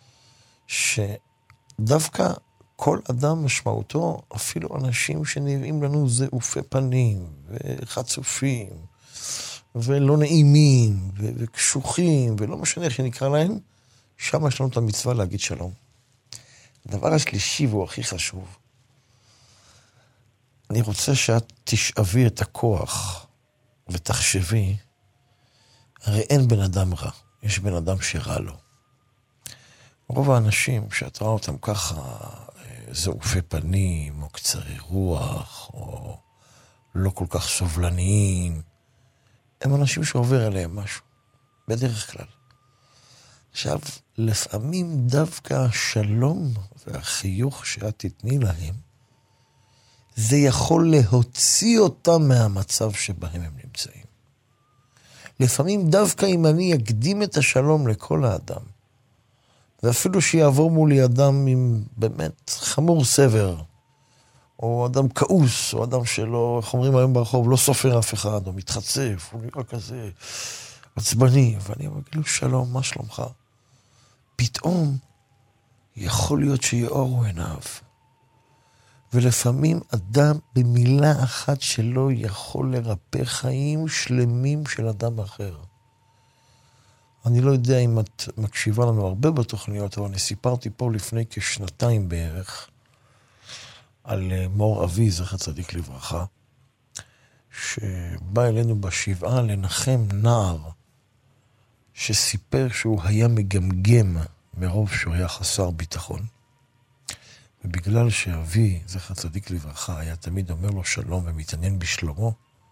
Speaker 3: שדווקא כל אדם משמעותו, אפילו אנשים שנראים לנו זעופי פנים, וחצופים, ולא נעימים, וקשוחים, ולא משנה איך שנקרא להם, שם יש לנו את המצווה להגיד שלום. הדבר השלישי והוא הכי חשוב, אני רוצה שאת תשאבי את הכוח ותחשבי, הרי אין בן אדם רע, יש בן אדם שרע לו. רוב האנשים שאת רואה אותם ככה, זעופי פנים, או קצרי רוח, או לא כל כך סובלניים, הם אנשים שעובר עליהם משהו, בדרך כלל. עכשיו, לפעמים דווקא השלום והחיוך שאת תתני להם, זה יכול להוציא אותם מהמצב שבהם הם נמצאים. לפעמים דווקא אם אני אקדים את השלום לכל האדם, ואפילו שיעבור מולי אדם עם באמת חמור סבר, או אדם כעוס, או אדם שלא, איך אומרים היום ברחוב, לא סופר אף אחד, או מתחצף, הוא נראה כזה עצבני, ואני אומר לו, שלום, מה שלומך? פתאום יכול להיות שיאורו עיניו. ולפעמים אדם במילה אחת שלו יכול לרפא חיים שלמים של אדם אחר. אני לא יודע אם את מקשיבה לנו הרבה בתוכניות, אבל אני סיפרתי פה לפני כשנתיים בערך, על מור אבי, זכר צדיק לברכה, שבא אלינו בשבעה לנחם נער, שסיפר שהוא היה מגמגם מרוב שהוא היה חסר ביטחון. ובגלל שאבי, זכר צדיק לברכה, היה תמיד אומר לו שלום ומתעניין בשלומו,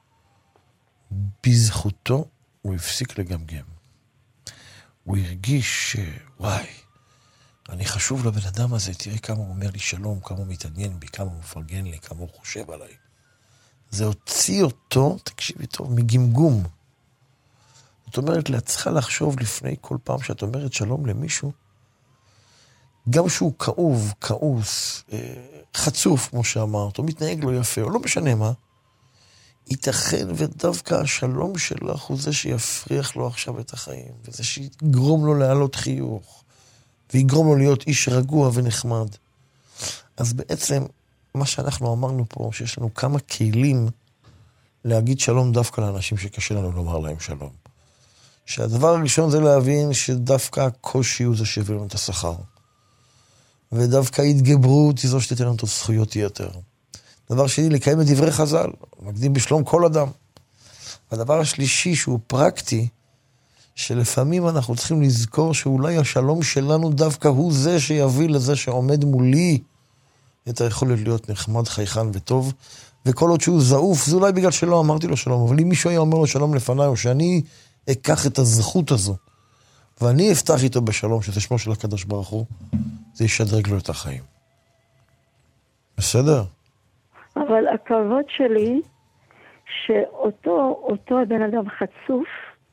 Speaker 3: בזכותו הוא הפסיק לגמגם. הוא הרגיש וואי, אני חשוב לבן אדם הזה, תראה כמה הוא אומר לי שלום, כמה הוא מתעניין בי, כמה הוא מפרגן לי, כמה הוא חושב עליי. זה הוציא אותו, תקשיבי טוב, מגמגום. זאת אומרת, צריכה לחשוב לפני כל פעם שאת אומרת שלום למישהו, גם שהוא כאוב, כעוס, חצוף, כמו שאמרת, או מתנהג לו יפה, או לא משנה מה, ייתכן ודווקא השלום שלך הוא זה שיפריח לו עכשיו את החיים, וזה שיגרום לו להעלות חיוך, ויגרום לו להיות איש רגוע ונחמד. אז בעצם, מה שאנחנו אמרנו פה, שיש לנו כמה כלים להגיד שלום דווקא לאנשים שקשה לנו לומר להם שלום. שהדבר הראשון זה להבין שדווקא הקושי הוא זה שהביא לנו את השכר. ודווקא ההתגברות היא זו שתיתן לנו את הזכויות יתר. דבר שני, לקיים את דברי חז"ל, מקדים בשלום כל אדם. הדבר השלישי שהוא פרקטי, שלפעמים אנחנו צריכים לזכור שאולי השלום שלנו דווקא הוא זה שיביא לזה שעומד מולי את היכולת להיות נחמד, חייכן וטוב, וכל עוד שהוא זעוף, זה אולי בגלל שלא אמרתי לו שלום, אבל אם מישהו היה אומר לו שלום לפניי, או שאני אקח את הזכות הזו, ואני אפתח איתו בשלום, שזה שמו של הקדוש ברוך הוא, זה ישדרג לו את החיים. בסדר?
Speaker 15: אבל הכבוד שלי, שאותו הבן אדם חצוף,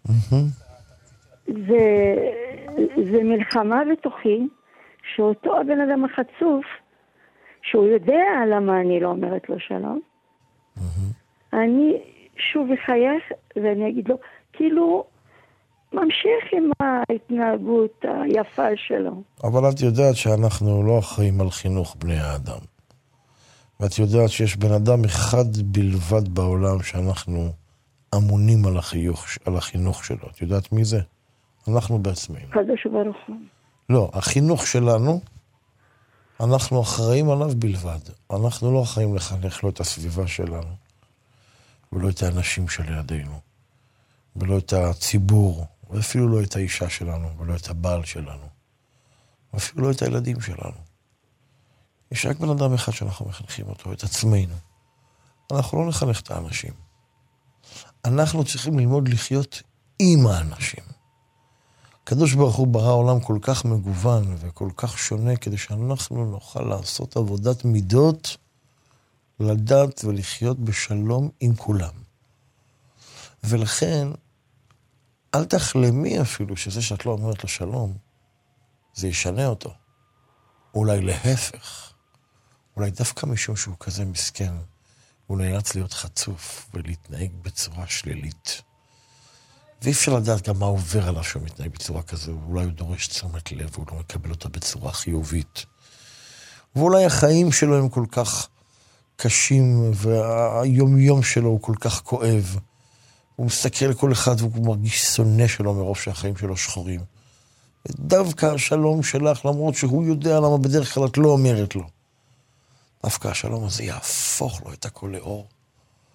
Speaker 15: זה מלחמה בתוכי, שאותו הבן אדם החצוף, שהוא יודע למה אני לא אומרת לו שלום, אני שוב אחייך, ואני אגיד לו, כאילו, ממשיך עם ההתנהגות היפה שלו.
Speaker 3: אבל את יודעת שאנחנו לא אחראים על חינוך בני האדם. ואת יודעת שיש בן אדם אחד בלבד בעולם שאנחנו אמונים על החינוך שלו. את יודעת מי זה? אנחנו בעצמנו.
Speaker 15: קדוש ברוך הוא.
Speaker 3: לא, החינוך שלנו, אנחנו אחראים עליו בלבד. אנחנו לא אחראים לחנך לו את הסביבה שלנו, ולא את האנשים שלידינו, ולא את הציבור, ואפילו לא את האישה שלנו, ולא את הבעל שלנו, ואפילו לא את הילדים שלנו. יש רק בן אדם אחד שאנחנו מחנכים אותו, את עצמנו. אנחנו לא נחנך את האנשים. אנחנו צריכים ללמוד לחיות עם האנשים. הקדוש ברוך הוא ברא עולם כל כך מגוון וכל כך שונה, כדי שאנחנו נוכל לעשות עבודת מידות, לדעת ולחיות בשלום עם כולם. ולכן, אל תחלמי אפילו שזה שאת לא אומרת לו שלום, זה ישנה אותו. אולי להפך. אולי דווקא משום שהוא כזה מסכן, הוא נאלץ להיות חצוף ולהתנהג בצורה שלילית. ואי אפשר לדעת גם מה עובר עליו שהוא מתנהג בצורה כזו, ואולי הוא דורש תשומת לב, והוא לא מקבל אותה בצורה חיובית. ואולי החיים שלו הם כל כך קשים, והיום שלו הוא כל כך כואב. הוא מסתכל על כל אחד והוא מרגיש שונא שלו מרוב שהחיים שלו שחורים. דווקא השלום שלך, למרות שהוא יודע למה בדרך כלל את לא אומרת לו. דווקא השלום הזה יהפוך לו את הכל לאור.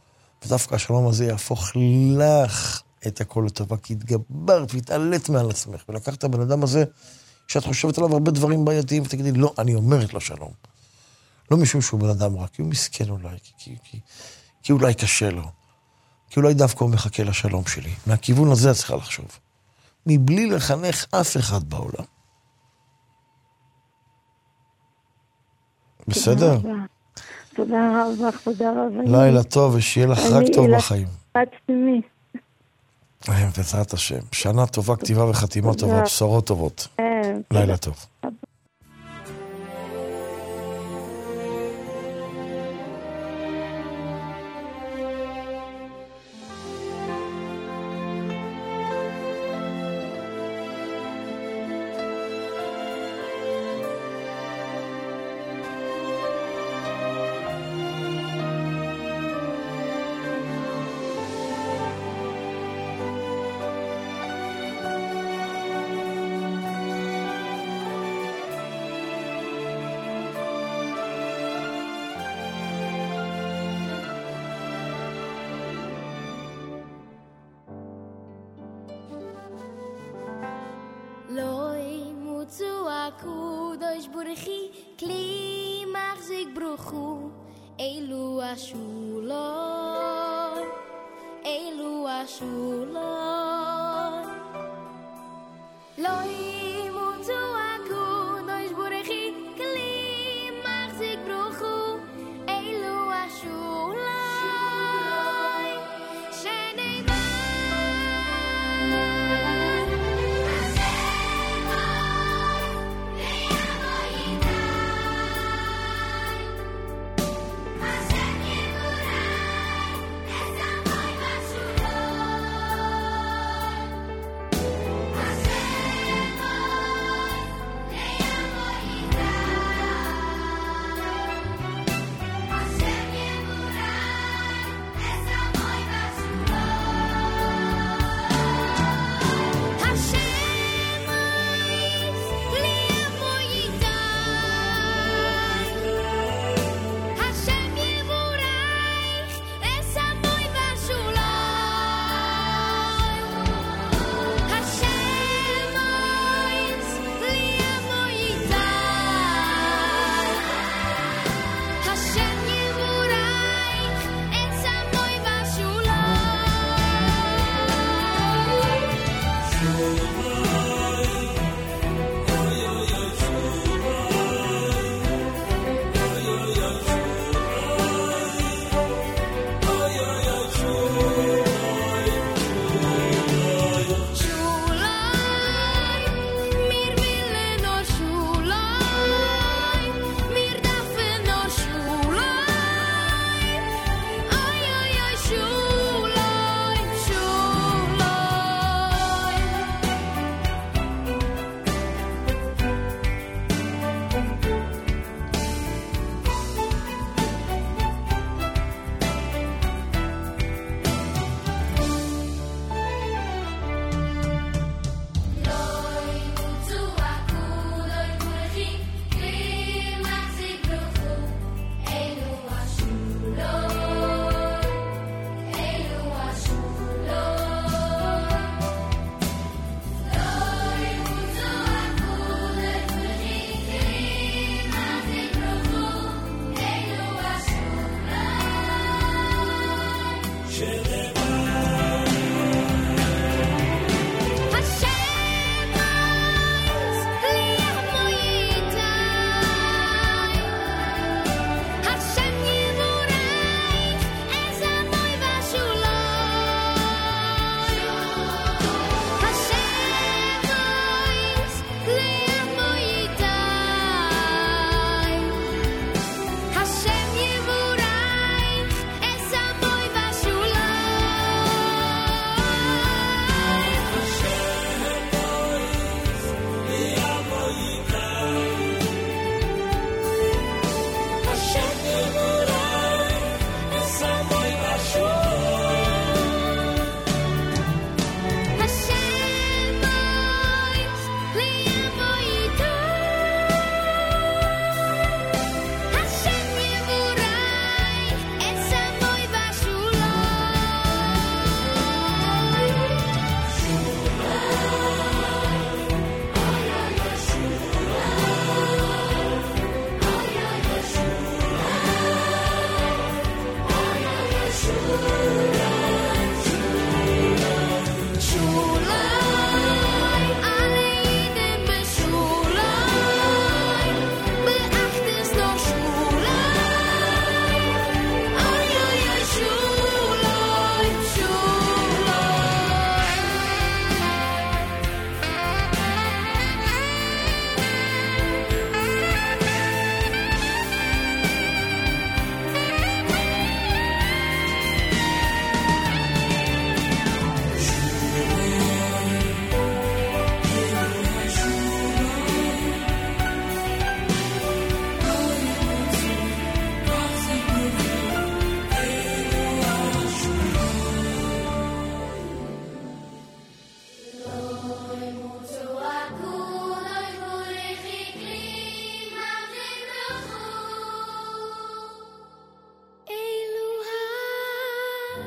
Speaker 3: ודווקא השלום הזה יהפוך לך את הכל לטובה, כי התגברת והתעלת מעל עצמך, ולקחת את הבן אדם הזה, שאת חושבת עליו הרבה דברים בעייתיים, ותגידי, לא, אני אומרת לו שלום. לא משום שהוא בן אדם רע, כי הוא מסכן אולי, כי אולי קשה לו, כי אולי דווקא הוא מחכה לשלום שלי. מהכיוון הזה את צריכה לחשוב. מבלי לחנך אף אחד בעולם. בסדר?
Speaker 15: תודה רבה.
Speaker 3: לילה טוב, ושיהיה לך רק טוב בחיים.
Speaker 15: עצמי.
Speaker 3: בעזרת השם. שנה טובה, כתיבה וחתימה טובה, בשורות טובות. לילה טוב.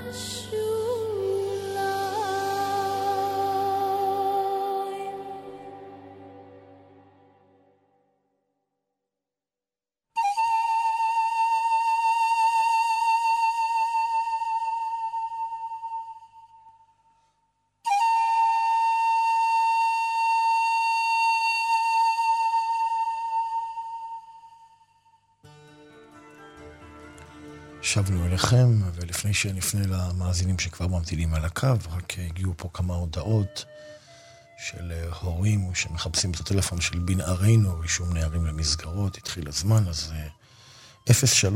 Speaker 3: שבנו אליכם, ולפני שנפנה למאזינים שכבר ממתינים על הקו, רק הגיעו פה כמה הודעות של הורים שמחפשים את הטלפון של בנערינו, רישום נערים למסגרות, התחיל הזמן, אז 03-678-0521,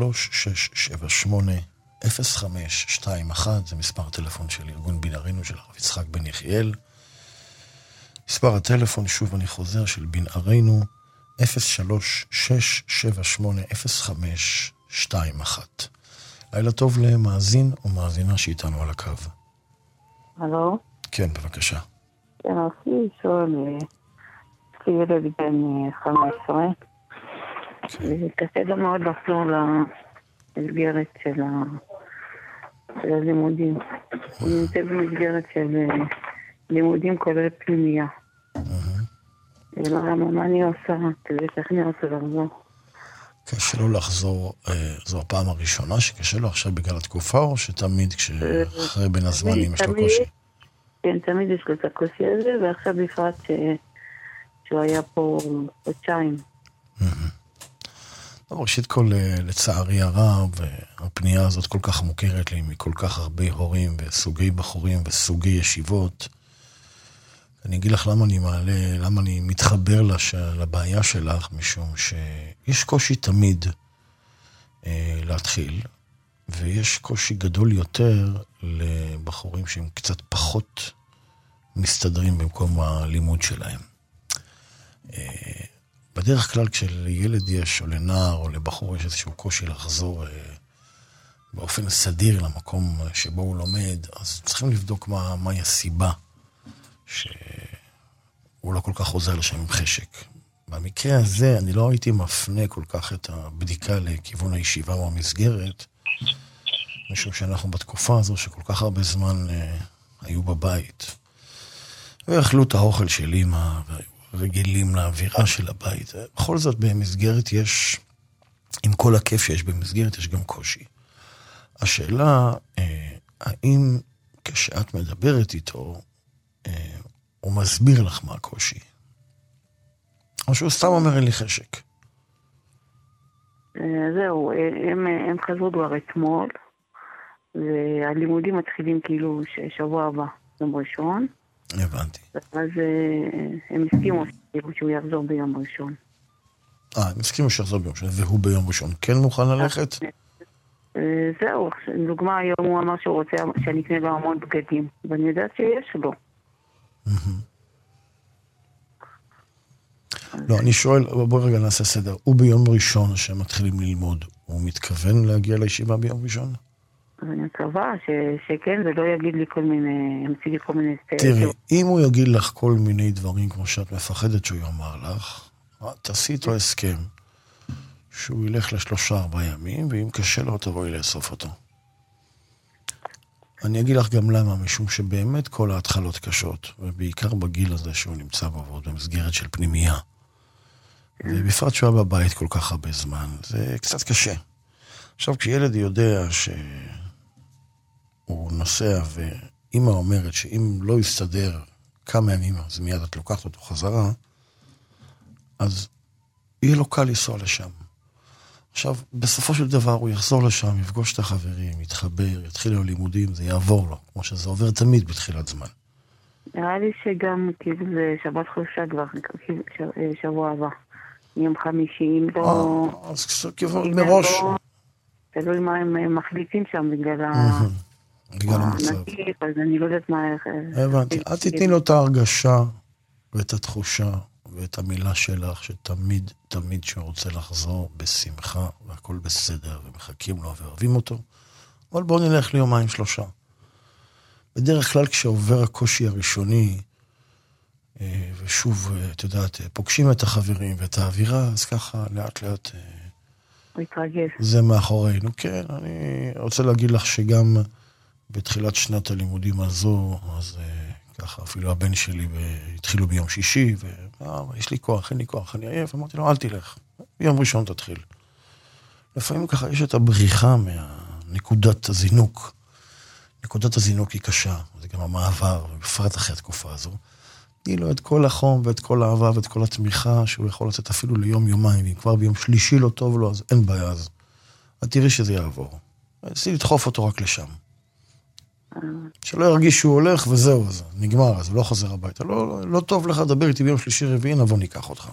Speaker 3: זה מספר הטלפון של ארגון בנערינו של הרב יצחק בן יחיאל. מספר הטלפון, שוב אני חוזר, של בנערינו, 03-678-0521. לילה טוב למאזין או מאזינה שאיתנו על הקו.
Speaker 16: הלו?
Speaker 3: כן, בבקשה.
Speaker 16: כן, רציתי לשאול, יש לי ילד בן 15, קשה גם מאוד לחזור למסגרת של הלימודים. הוא נמצא במסגרת של לימודים כולל פנימייה. מה אני עושה כדי לשכנע אותו לחזור?
Speaker 3: קשה לו לחזור, זו הפעם הראשונה שקשה לו עכשיו בגלל התקופה, או שתמיד כשאחרי בין הזמנים יש לו קושי?
Speaker 16: כן, תמיד יש לו את הקושי הזה, ועכשיו בפרט שהוא היה פה חודשיים.
Speaker 3: ראשית כל, לצערי הרב, הפנייה הזאת כל כך מוכרת לי מכל כך הרבה הורים וסוגי בחורים וסוגי ישיבות. אני אגיד לך למה אני מעלה, למה אני מתחבר לבעיה שלך, משום שיש קושי תמיד להתחיל, ויש קושי גדול יותר לבחורים שהם קצת פחות מסתדרים במקום הלימוד שלהם. בדרך כלל כשלילד יש, או לנער, או לבחור יש איזשהו קושי לחזור באופן סדיר למקום שבו הוא לומד, אז צריכים לבדוק מהי הסיבה שהוא לא כל כך עוזר לשם עם חשק. במקרה הזה אני לא הייתי מפנה כל כך את הבדיקה לכיוון הישיבה או המסגרת, משום שאנחנו בתקופה הזו שכל כך הרבה זמן היו בבית, ואכלו את האוכל של אמא, ורגילים לאווירה של הבית. בכל זאת במסגרת יש, עם כל הכיף שיש במסגרת, יש גם קושי. השאלה, האם כשאת מדברת איתו, הוא מסביר לך מה הקושי? או שהוא סתם אומר לי חשק?
Speaker 16: זהו, הם חזרו כבר אתמול, והלימודים מתחילים כאילו שבוע הבא, יום ראשון.
Speaker 3: הבנתי.
Speaker 16: אז הם הסכימו שהוא יחזור ביום ראשון.
Speaker 3: הם הסכימו שיחזור ביום ראשון, והוא ביום ראשון כן מוכן ללכת?
Speaker 16: זהו, דוגמה היום הוא אמר שהוא רוצה שאני אקנה לו המון בגדים, ואני יודעת שיש לו.
Speaker 3: לא, אני שואל, בואי רגע נעשה סדר. הוא ביום ראשון שמתחילים ללמוד, הוא מתכוון להגיע לישיבה ביום ראשון?
Speaker 16: אני מקווה שכן, ולא יגיד לי כל מיני, ימציא לי כל מיני...
Speaker 3: תראי, אם הוא יגיד לך כל מיני דברים כמו שאת מפחדת שהוא יאמר לך, תעשי איתו הסכם שהוא ילך 3-4 ימים, ואם קשה לו תבואי לאסוף אותו. אני אגיד לך גם למה, משום שבאמת כל ההתחלות קשות, ובעיקר בגיל הזה שהוא נמצא בו, במסגרת של פנימייה, ובפרט שהוא היה בבית כל כך הרבה זמן, זה קצת קשה. עכשיו, כשילד יודע שהוא נוסע, ואמא אומרת שאם לא יסתדר כמה ימים, אז מיד את לוקחת אותו חזרה, אז יהיה לו קל לנסוע לשם. עכשיו, בסופו של דבר הוא יחזור לשם, יפגוש את החברים, יתחבר, יתחיל לו לימודים, זה יעבור לו, כמו שזה עובר תמיד בתחילת זמן.
Speaker 16: נראה לי שגם כאילו זה שבת חופשה כבר, שבוע הבא, יום חמישי, אם לא...
Speaker 3: אז כיוון מראש...
Speaker 16: תלוי מה הם מחליטים שם בגלל הנתיב, אז אני לא יודעת מה...
Speaker 3: הבנתי, את תתני לו את ההרגשה ואת התחושה ואת המילה שלך, שתמיד, תמיד שהוא רוצה לחזור בשמחה, והכל בסדר, ומחכים לו ואוהבים אותו. אבל בואו נלך ליומיים 3. בדרך כלל כשעובר הקושי הראשוני, ושוב, את יודעת, פוגשים את החברים ואת האווירה, אז ככה לאט לאט...
Speaker 16: מתרגש.
Speaker 3: זה מאחורינו. כן, אני רוצה להגיד לך שגם בתחילת שנת הלימודים הזו, אז ככה, אפילו הבן שלי התחילו ביום שישי, ויש לי כוח, אין לי כוח, אני עייף, אמרתי לו, אל תלך, ביום ראשון תתחיל. לפעמים ככה יש את הבריחה מהנקודת הזינוק. נקודת הזינוק היא קשה, זה גם המעבר, בפרט אחרי התקופה הזו. תני לו את כל החום ואת כל האהבה ואת כל התמיכה, שהוא יכול לצאת אפילו ליום יומיים, אם כבר ביום שלישי לא טוב לו, אז אין בעיה אז. אז תראי שזה יעבור. רציתי לדחוף אותו רק לשם. שלא ירגיש שהוא הולך וזהו, אז נגמר, אז הוא לא חוזר הביתה. לא טוב לך, דבר איתי ביום שלישי רביעי, נבוא ניקח אותך.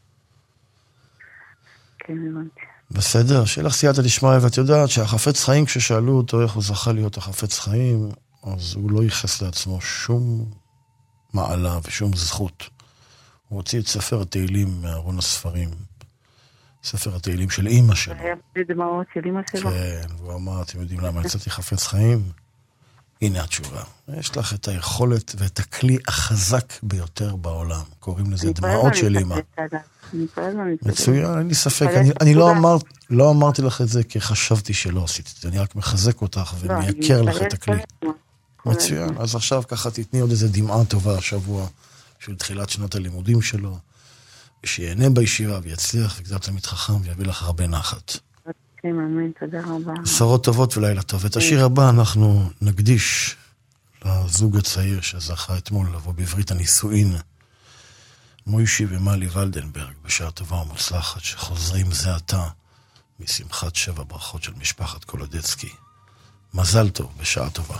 Speaker 16: כן, הבנתי.
Speaker 3: בסדר, שיהיה לך סייעתא דשמיא, ואת יודעת שהחפץ חיים, כששאלו אותו איך הוא זכה להיות החפץ חיים, אז הוא לא ייחס לעצמו שום מעלה ושום זכות. הוא הוציא את ספר התהילים מארון הספרים. ספר התהילים של אמא שלו.
Speaker 16: היה בדמעות של אמא שלו.
Speaker 3: כן, והוא אמר, אתם יודעים למה יצאתי חפץ חיים? הנה התשובה. יש לך את היכולת ואת הכלי החזק ביותר בעולם. קוראים לזה דמעות של אמא. מצוין, אין לי ספק. אני לא אמרתי לך את זה כי חשבתי שלא עשיתי את זה. אני רק מחזק אותך ומייקר לך את הכלי. מצוין. אז עכשיו ככה תתני עוד איזה דמעה טובה השבוע של תחילת שנת הלימודים שלו, ושיהנה בישיבה ויצליח וקצת תלמיד חכם ויביא לך הרבה נחת.
Speaker 16: אמן, תודה רבה.
Speaker 3: בשורות טובות ולילה טוב. את השיר הבא אנחנו נקדיש לזוג הצעיר שזכה אתמול לבוא בברית הנישואין, מוישי ומלי ולדנברג, בשעה טובה ומוצלחת, שחוזרים זה עתה משמחת 7 ברכות של משפחת קולודצקי. מזל טוב, בשעה טובה.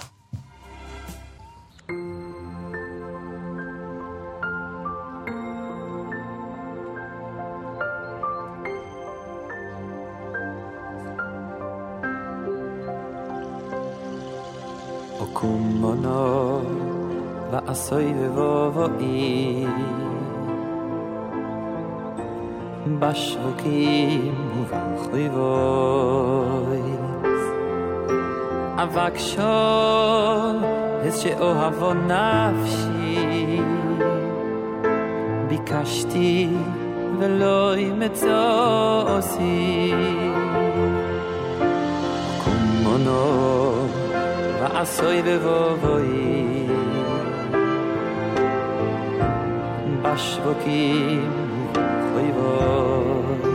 Speaker 17: קומונו ועשוי ובואי בשווקים וברחובות אבקשו את שאוהבו נפשי ביקשתי ולא ימצאוסי קומונו ועשוי ובואי בשווקים ובחויבות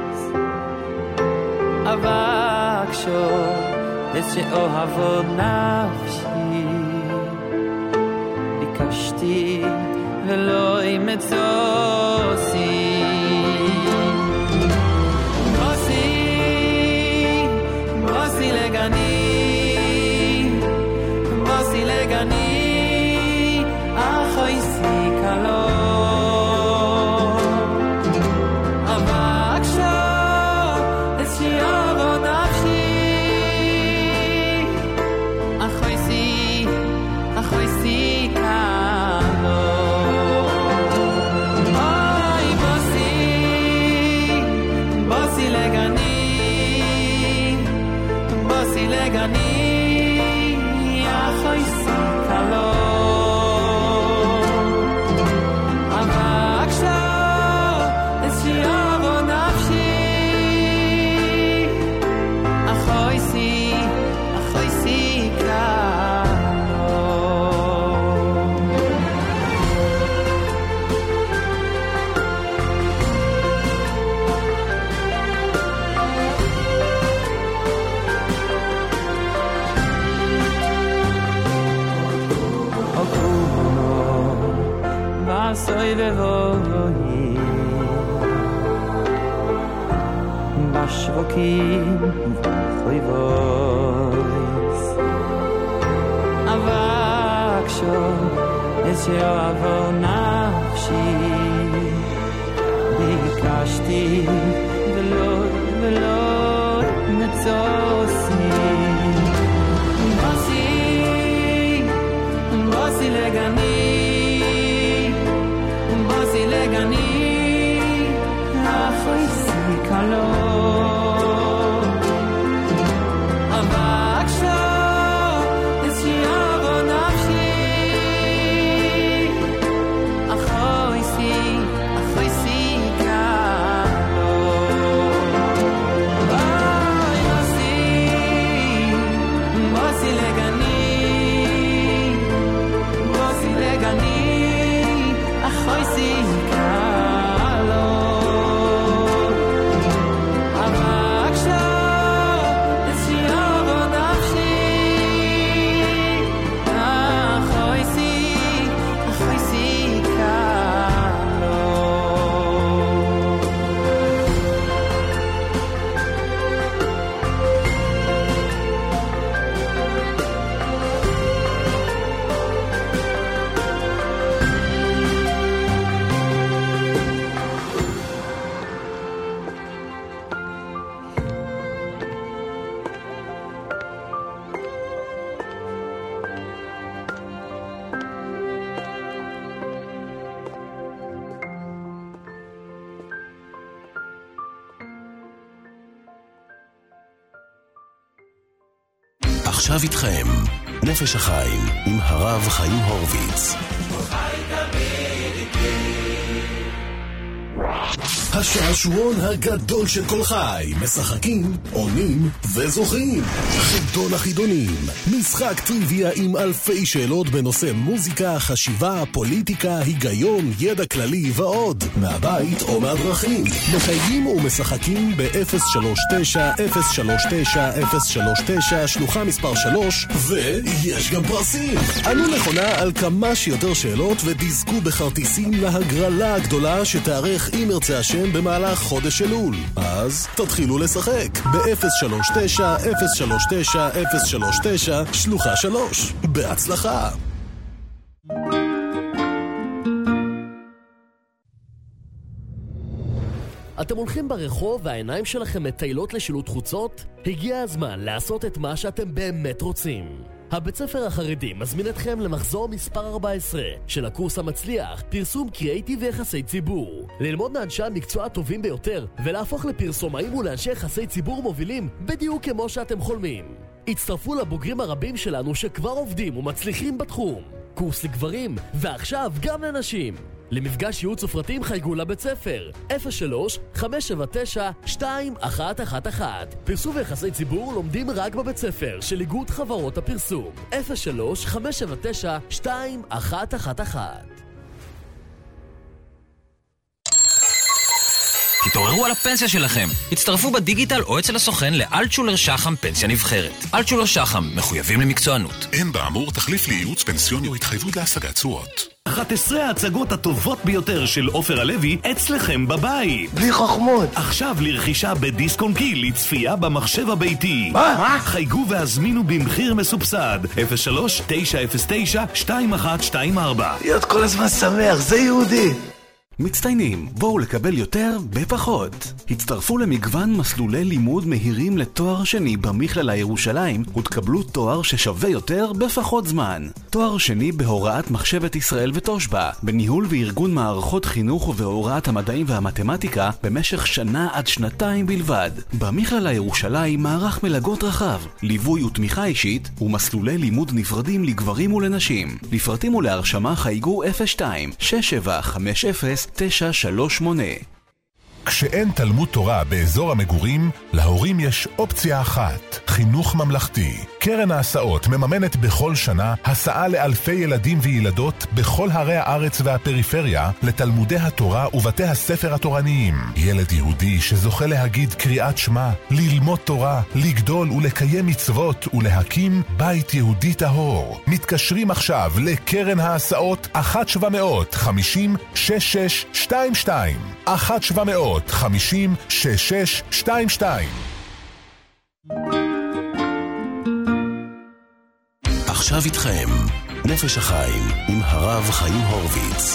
Speaker 17: אבקשו את שאוהבו נפשי ביקשתי ולא ימצאוסי בוסי לגני לגני אחוי סיקלו אבקשו את שיערו נפשי אחוי סיקלו אוי בוסי לגני אחוי סיקלו אבקשו את שיערו נפשי אחוי סוי ובואי בשווקים ובחויבות אבקשו את שאוהבו נפשי ביקשתי ולא מצאוסי בוסי לגני לגני אחוי סיקלו אבקשו את שיערו נפשי אחוי סיקלו אוי
Speaker 1: עכשיו איתכם, נפש החיים עם הרב חיים הורוביץ. השעשועון הגדול של כל חי, משחקים, עונים וזוכים. חידון החידונים, משחק טריוויה עם אלפי שאלות בנושא מוזיקה, חשיבה, פוליטיקה, היגיון, ידע כללי ועוד, מהבית או מהדרכים. מחייגים ומשחקים ב-039-039-039 שלוחה מספר 3, ויש גם פרסים. ענו נכונה על כמה שיותר שאלות ותזכו בכרטיסים להגרלה הגדולה שתארך עם ירצה השם במהלך חודש אלול. אז תתחילו לשחק ב-039-039-039 שלוחה 3. בהצלחה.
Speaker 9: אתם הולכים ברחוב והעיניים שלכם מטיילות לשילוט חוצות? הגיע הזמן לעשות את מה שאתם באמת רוצים. הבית ספר החרדי מזמין אתכם למחזור מספר 14 של הקורס המצליח, פרסום קריאיטיב ויחסי ציבור. ללמוד מאנשי המקצוע הטובים ביותר ולהפוך לפרסומאים ולאנשי יחסי ציבור מובילים בדיוק כמו שאתם חולמים. הצטרפו לבוגרים הרבים שלנו שכבר עובדים ומצליחים בתחום. קורס לגברים ועכשיו גם לנשים. למפגש ייעוץ ופרטים חייגו לבית ספר 03-579-2111. פרסום ויחסי ציבור לומדים רק בבית ספר של איגוד חברות הפרסום 03-579-2111.
Speaker 13: תתעוררו על הפנסיה שלכם. הצטרפו בדיגיטל או אצל הסוכן לאלטשולר שחם פנסיה נבחרת. אלטשולר שחם מחויבים למקצוענות.
Speaker 10: אין באמור תחליף לייעוץ פנסיוני או התחייבות להשגת תשואות.
Speaker 18: 11 ההצגות הטובות ביותר של עופר הלוי אצלכם בבית.
Speaker 3: בלי חוכמות.
Speaker 18: עכשיו לרכישה בדיסק און קי לצפייה במחשב הביתי.
Speaker 3: מה?
Speaker 18: חייגו והזמינו במחיר מסובסד 03-909-2124.
Speaker 3: להיות כל הזמן שמח, זה יהודי.
Speaker 12: מצטיינים, בואו לקבל יותר בפחות. הצטרפו למגוון מסלולי לימוד מהירים לתואר שני במכללה ירושלים ותקבלו תואר ששווה יותר בפחות זמן. תואר שני בהוראת מחשבת ישראל ותושבע, בניהול וארגון מערכות חינוך ובהוראת המדעים והמתמטיקה במשך שנה עד שנתיים בלבד. במכללה ירושלים מערך מלגות רחב, ליווי ותמיכה אישית ומסלולי לימוד נפרדים לגברים ולנשים. לפרטים ולהרשמה חייגו 02-6750-938.
Speaker 10: כשאין תלמוד תורה באזור המגורים, להורים יש אופציה אחת, חינוך ממלכתי. קרן ההסעות מממנת בכל שנה הסעה לאלפי ילדים וילדות בכל ערי הארץ והפריפריה לתלמודי התורה ובתי הספר התורניים. ילד יהודי שזוכה להגיד קריאת שמע, ללמוד תורה, לגדול ולקיים מצוות ולהקים בית יהודי טהור. מתקשרים עכשיו לקרן ההסעות 1-750-6622 1-750-6622.
Speaker 1: עכשיו איתכם, נפש החיים עם הרב חיים הורוביץ.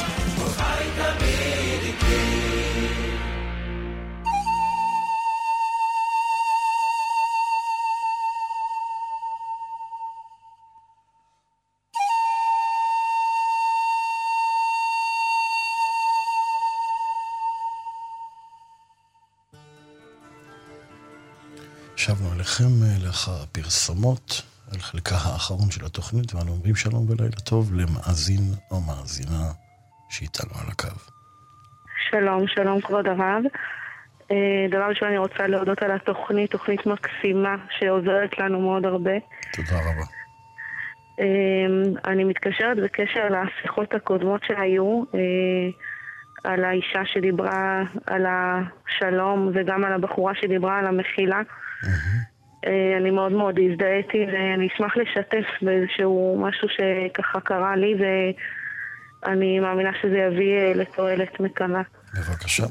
Speaker 3: שבנו אליכם לאחר הפרסומות על חלקה האחרון של התוכנית, ואנו אומרים שלום ולילה טוב למאזין או מאזינה שאיתנו על הקו.
Speaker 16: שלום, שלום כבוד הרב. דבר ראשון אני רוצה להודות על התוכנית, תוכנית מקסימה שעוזרת לנו מאוד הרבה.
Speaker 3: תודה רבה.
Speaker 16: אני מתקשרת בקשר לשיחות הקודמות שהיו, על האישה שדיברה על השלום וגם על הבחורה שדיברה על המחילה. אני מאוד מאוד הזדהיתי ואני אשמח לשתף באיזשהו משהו שככה קרה לי ואני מאמינה שזה יביא לתועלת מקווה.
Speaker 3: בבקשה.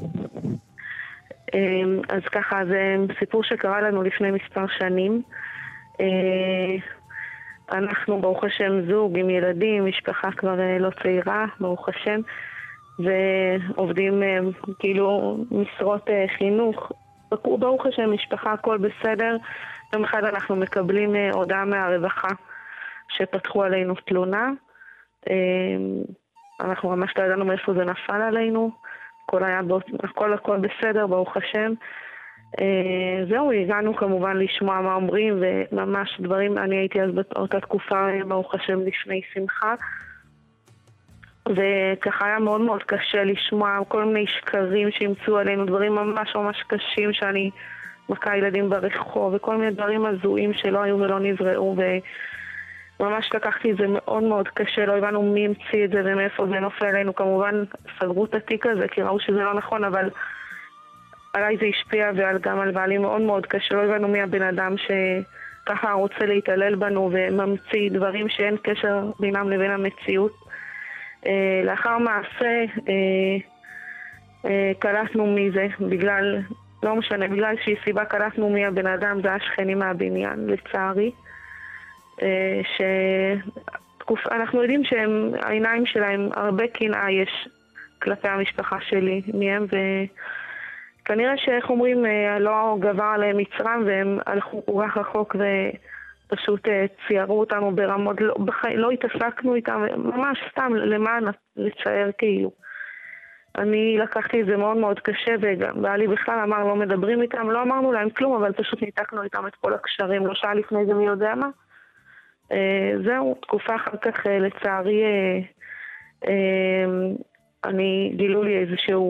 Speaker 16: אז ככה, זה סיפור שקרה לנו לפני מספר שנים. אנחנו ברוך השם זוג עם ילדים, משפחה כבר לא צעירה, ברוך השם, ועובדים כאילו משרות חינוך. ברוך השם, משפחה, הכל בסדר. יום אחד אנחנו מקבלים הודעה מהרווחה שפתחו עלינו תלונה. אנחנו ממש לא ידענו מאיפה זה נפל עלינו. הכל בסדר, ברוך השם. זהו, הגענו כמובן לשמוע מה אומרים, וממש דברים, אני הייתי אז באותה תקופה, ברוך השם, לפני שמחה, וככה היה מאוד מאוד קשה לשמוע כל מיני שקרים שימצאו עלינו, דברים ממש ממש קשים שאני מכה ילדים ברחוב, וכל מיני דברים הזויים שלא היו ולא נבראו, וממש לקחתי את זה מאוד מאוד קשה, לא הבנו מי המציא את זה ומאיפה זה נופל עלינו, כמובן סגרו את התיק הזה, כי ראו שזה לא נכון, אבל עליי זה השפיע וגם על בעלי מאוד מאוד קשה, לא הבנו מי הבן אדם שככה רוצה להתעלל בנו וממציא דברים שאין קשר בינם לבין המציאות. לאחר מעשה קלטנו מזה, בגלל, לא משנה, בגלל שהיא סיבה קלטנו מי הבן אדם, זה השכנים מהבניין, לצערי. אנחנו יודעים שהעיניים שלהם, הרבה קנאה יש כלפי המשפחה שלי מהם, וכנראה שאיך אומרים, לא גבר עליהם מצרם, והם הלכו כך רחוק ופשוט ציירו אותנו ברמות, לא התעסקנו איתם, ממש סתם למען לצייר כאילו. אני לקחתי את זה מאוד מאוד קשה, וגם בעלי בכלל אמר לא מדברים איתם, לא אמרנו להם כלום, אבל פשוט ניתקנו איתם את כל הקשרים, לא שעה לפני זה מי יודע מה. זהו, תקופה אחר כך לצערי אני גילו לי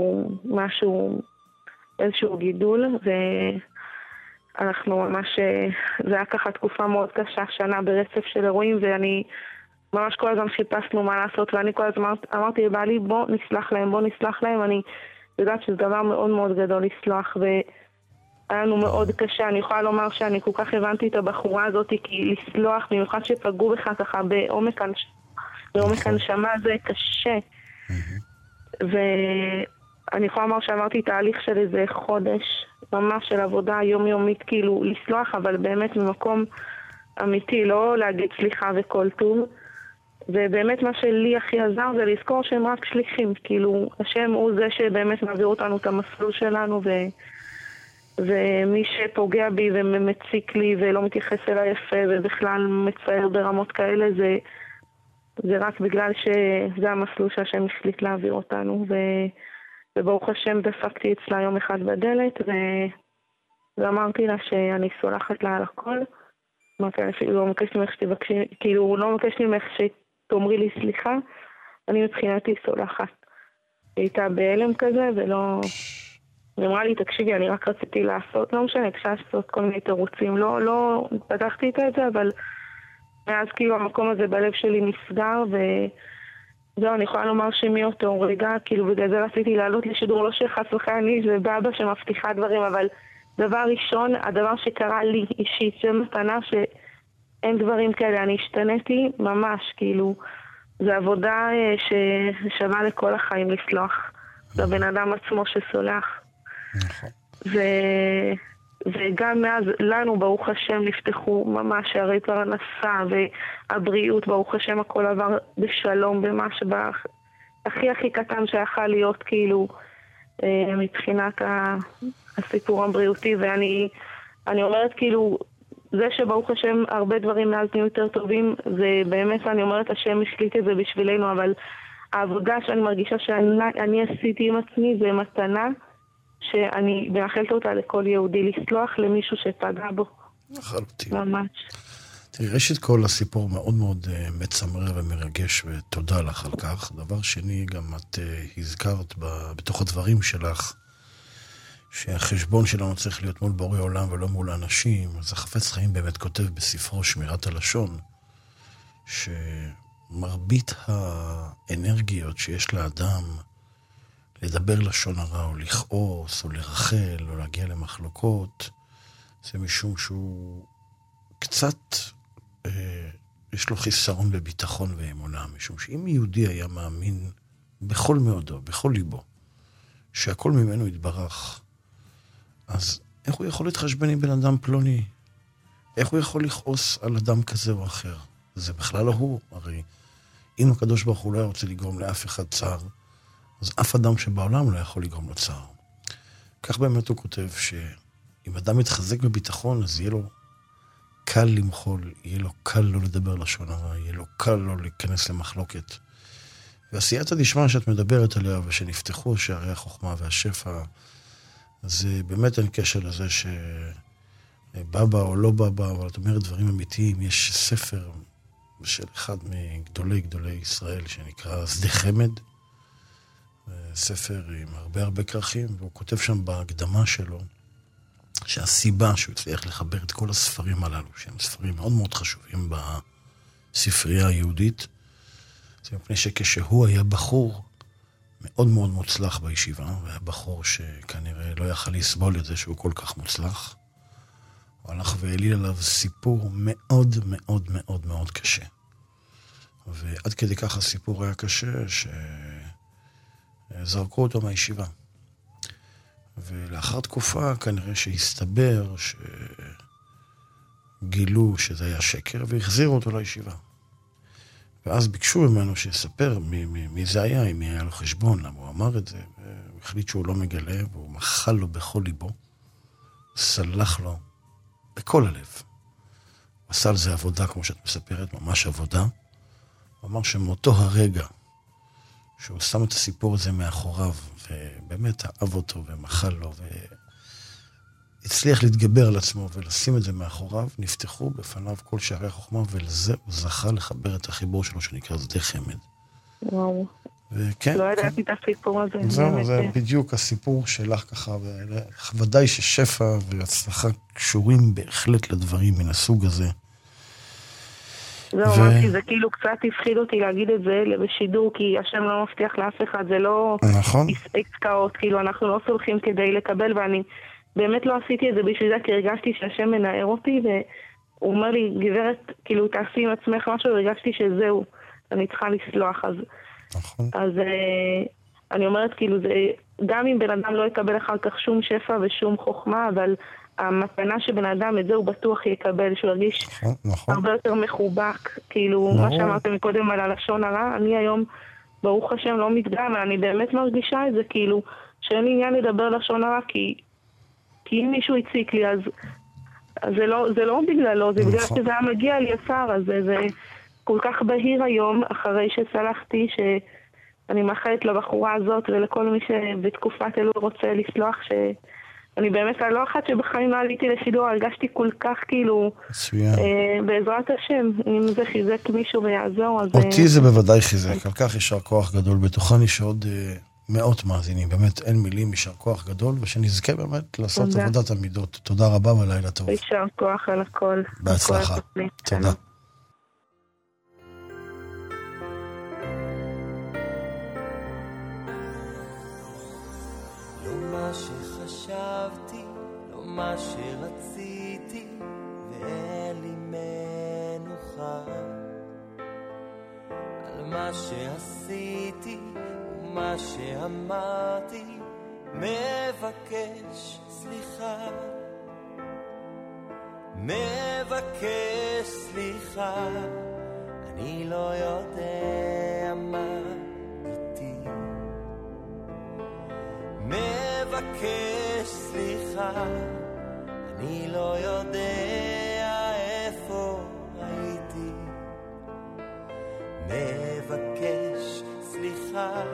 Speaker 16: איזשהו גידול, ואנחנו ממש, זה היה ככה תקופה מאוד קשה, שנה ברצף של אירועים, ואני ממש כל הזמן חיפשנו מה לעשות, ואני כל הזמן אמרתי לבעלי בוא נסלח להם, אני יודעת שזה דבר מאוד מאוד גדול לסלוח, היה לנו מאוד קשה, אני יכולה לומר שאני כל כך הבנתי את הבחורה הזאת, כי לסלוח, במיוחד שפגעו בך ככה בעומק הנשמה, זה קשה. ואני יכולה לומר שעברתי תהליך של איזה חודש, ממש של עבודה יומיומית, כאילו לסלוח, אבל באמת ממקום אמיתי, לא להגיד סליחה וכל טוב. ובאמת מה שלי הכי עזר זה לזכור שהם רק שליחים, כאילו השם הוא זה שבאמת מעביר אותנו את המסלול שלנו, ומי שפוגע בי ומציק לי ולא מתייחס אליי יפה ובכלל מצייר ברמות כאלה, זה רק בגלל שזה המסלול שהשם החליט להעביר אותנו, וברוך השם דפקתי אצלה יום אחד בדלת ואמרתי לה שאני סולחת לה על הכל. אמרתי לה, לא מבקש ממך שתבקשי, כאילו לא מבקש ממך שתאמרי לי סליחה, אני מבחינתי סולחת. היא הייתה בהלם כזה ולא... ואמרה לי, תקשיבי, אני רק רציתי לעשות, לא משנה, אפשר לעשות כל מיני תירוצים, לא פתחתי את זה, אבל מאז כאילו המקום הזה בלב שלי נסגר, וזהו, אני יכולה לומר שמאותו רגע, כאילו בגלל זה רציתי לעלות לשידור, לא שחס וחלילה זה באבא שמבטיחה דברים, אבל דבר ראשון, הדבר שקרה לי אישית, זה מתנה שאין דברים כאלה, אני השתניתי ממש, כאילו, זה עבודה ששווה לכל החיים לסלוח, לבן אדם עצמו שסולח. וגם מאז לנו ברוך השם נפתחו ממש שערי פרנסה והבריאות, ברוך השם הכל עבר בשלום, ממש הכי קטן שיכל להיות כאילו מבחינת הסיפור הבריאותי, ואני אומרת כאילו זה שברוך השם הרבה דברים מאז נהיו יותר טובים, זה באמת אני אומרת השם השליט את זה בשבילנו, אבל העבודה שאני מרגישה שאני עשיתי עם עצמי זה מתנה שאני מאחלת אותה לכל יהודי, לסלוח למישהו שפגע בו.
Speaker 3: לחלוטין.
Speaker 16: ממש.
Speaker 3: תראי, ראשית כל הסיפור מאוד מאוד מצמרר ומרגש, ותודה לך על כך. דבר שני, גם את הזכרת בתוך הדברים שלך, שהחשבון שלנו צריך להיות מול בורא עולם ולא מול אנשים. אז החפץ חיים באמת כותב בספרו שמירת הלשון, שמרבית האנרגיות שיש לאדם, לדבר לשון הרע, או לכעוס, או לרחל, או להגיע למחלוקות, זה משום שהוא קצת, יש לו חיסרון בביטחון ואמונה, משום שאם יהודי היה מאמין בכל מאודו, בכל ליבו, שהכל ממנו יתברך, אז איך הוא יכול להתחשבן עם בן אדם פלוני? איך הוא יכול לכעוס על אדם כזה או אחר? זה בכלל לא הוא, הרי אם הקדוש ברוך הוא לא רוצה לגרום לאף אחד צער, אז אף אדם שבעולם לא יכול לגרום לו צער. כך באמת הוא כותב שאם אדם מתחזק בביטחון, אז יהיה לו קל למחול, יהיה לו קל לא לדבר לשון הרע, יהיה לו קל לא להיכנס למחלוקת. ועשייתא דשמיא שאת מדברת עליה, ושנפתחו שערי החוכמה והשפע, אז באמת אין קשר לזה שבבא או לא בבא, אבל את אומרת דברים אמיתיים. יש ספר של אחד מגדולי ישראל שנקרא שדה חמד, ספר עם הרבה כרכים, והוא כותב שם בהקדמה שלו שהסיבה שהוא הצליח לחבר את כל הספרים הללו, שהם ספרים מאוד מאוד חשובים בספרייה היהודית, זה מפני שכשהוא היה בחור מאוד מאוד מוצלח בישיבה, והיה בחור שכנראה לא יכל לסבול את זה שהוא כל כך מוצלח, הוא הלך והעליל עליו סיפור מאוד מאוד מאוד מאוד קשה. ועד כדי כך הסיפור היה קשה שזרקו אותו מהישיבה. ולאחר תקופה כנראה שהסתבר שגילו שזה היה שקר והחזירו אותו לישיבה. ואז ביקשו ממנו שיספר מי זה היה, אם היה לו חשבון, למה הוא אמר את זה. הוא החליט שהוא לא מגלה, והוא מחל לו בכל ליבו, סלח לו בכל הלב. הוא עשה על זה עבודה, כמו שאת מספרת, ממש עבודה. הוא אמר שמאותו הרגע שהוא שם את הסיפור הזה מאחוריו, ובאמת אהב אותו ומחל לו, והצליח להתגבר על עצמו ולשים את זה מאחוריו, נפתחו בפניו כל שערי החוכמה, ולזה הוא זכה לחבר את החיבור שלו שנקרא שדה חמד.
Speaker 16: וואו.
Speaker 3: וכן,
Speaker 16: לא ידעתי את הסיפור הזה.
Speaker 3: זהו, זה בדיוק הסיפור שלך ככה, ודאי ששפע והצלחה קשורים בהחלט לדברים מן הסוג הזה.
Speaker 16: זהו, אמרתי, זה כאילו קצת הפחיד אותי להגיד את זה בשידור, כי השם לא מבטיח לאף אחד, זה לא עסקאות, כאילו אנחנו לא סולחים כדי לקבל, ואני באמת לא עשיתי את זה בשביל זה, כי הרגשתי שהשם מנער אותי, והוא אומר לי, גברת, כאילו תעשי עם עצמך משהו, הרגשתי שזהו, אני צריכה לסלוח, אז אני אומרת, כאילו, גם אם בן אדם לא יקבל אחר כך שום שפע ושום חוכמה, אבל המתנה שבן אדם, את זה הוא בטוח יקבל, שהוא ירגיש הרבה יותר מחובק, כאילו, מה שאמרתם מקודם על הלשון הרע, אני היום, ברוך השם, לא מתגעם, אני באמת מרגישה את זה, כאילו, שאין לי עניין לדבר לשון הרע, כי אם מישהו הציק לי, אז זה לא בגללו, זה בגלל שזה היה מגיע לי ישר, אז זה כל כך בהיר היום, אחרי שסלחתי, שאני מאחלת לבחורה הזאת, ולכל מי שבתקופת אלו רוצה לסלוח, אני באמת לא אחת שבחיים לא עליתי לשידור, הרגשתי כל כך כאילו, בעזרת השם, אם זה חיזק מישהו ויעזור, אז...
Speaker 3: אותי זה בוודאי חיזק, על כך ישר כוח גדול, בתוכני שעוד מאות מאזינים, באמת אין מילים, ישר כוח גדול, ושנזכה באמת לעשות עבודת המידות. תודה רבה ולילה טוב.
Speaker 16: ישר כוח על הכל.
Speaker 3: בהצלחה. תודה.
Speaker 19: חשבתי, לא מה שרציתי, ואין לי מנוחה על מה שעשיתי ומה שאמרתי, מבקש סליחה, מבקש סליחה, אני לא יודע מה איתי, מבקש סליחה, אני לא יודע איפה הייתי, מבקש סליחה,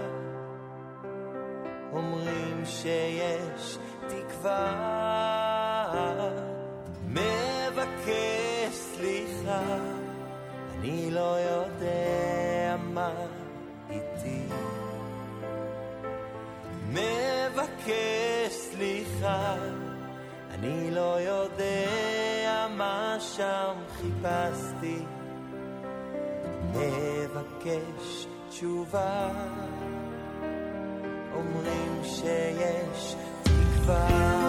Speaker 19: אומרים שיש תקווה, מבקש סליחה, אני לא יודע מה איתי, מבקש סליחה, אני לא יודע מה שם חיפשתי, מבקש תשובה, אומרים שיש תקווה,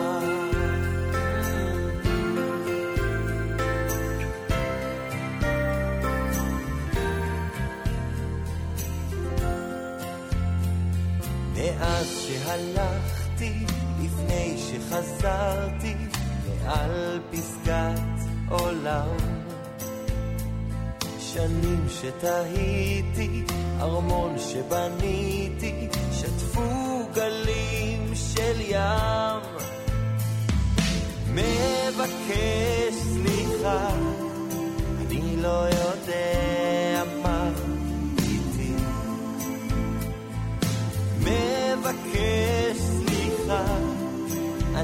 Speaker 19: מאז שהלכתי, לפני שחזרתי, מעל פסגת עולם, שנים שתהיתי, ארמון שבניתי, שטפו גלים של ים, מבקש סליחה, אני לא יודע מה איתי, מבקש סליחה,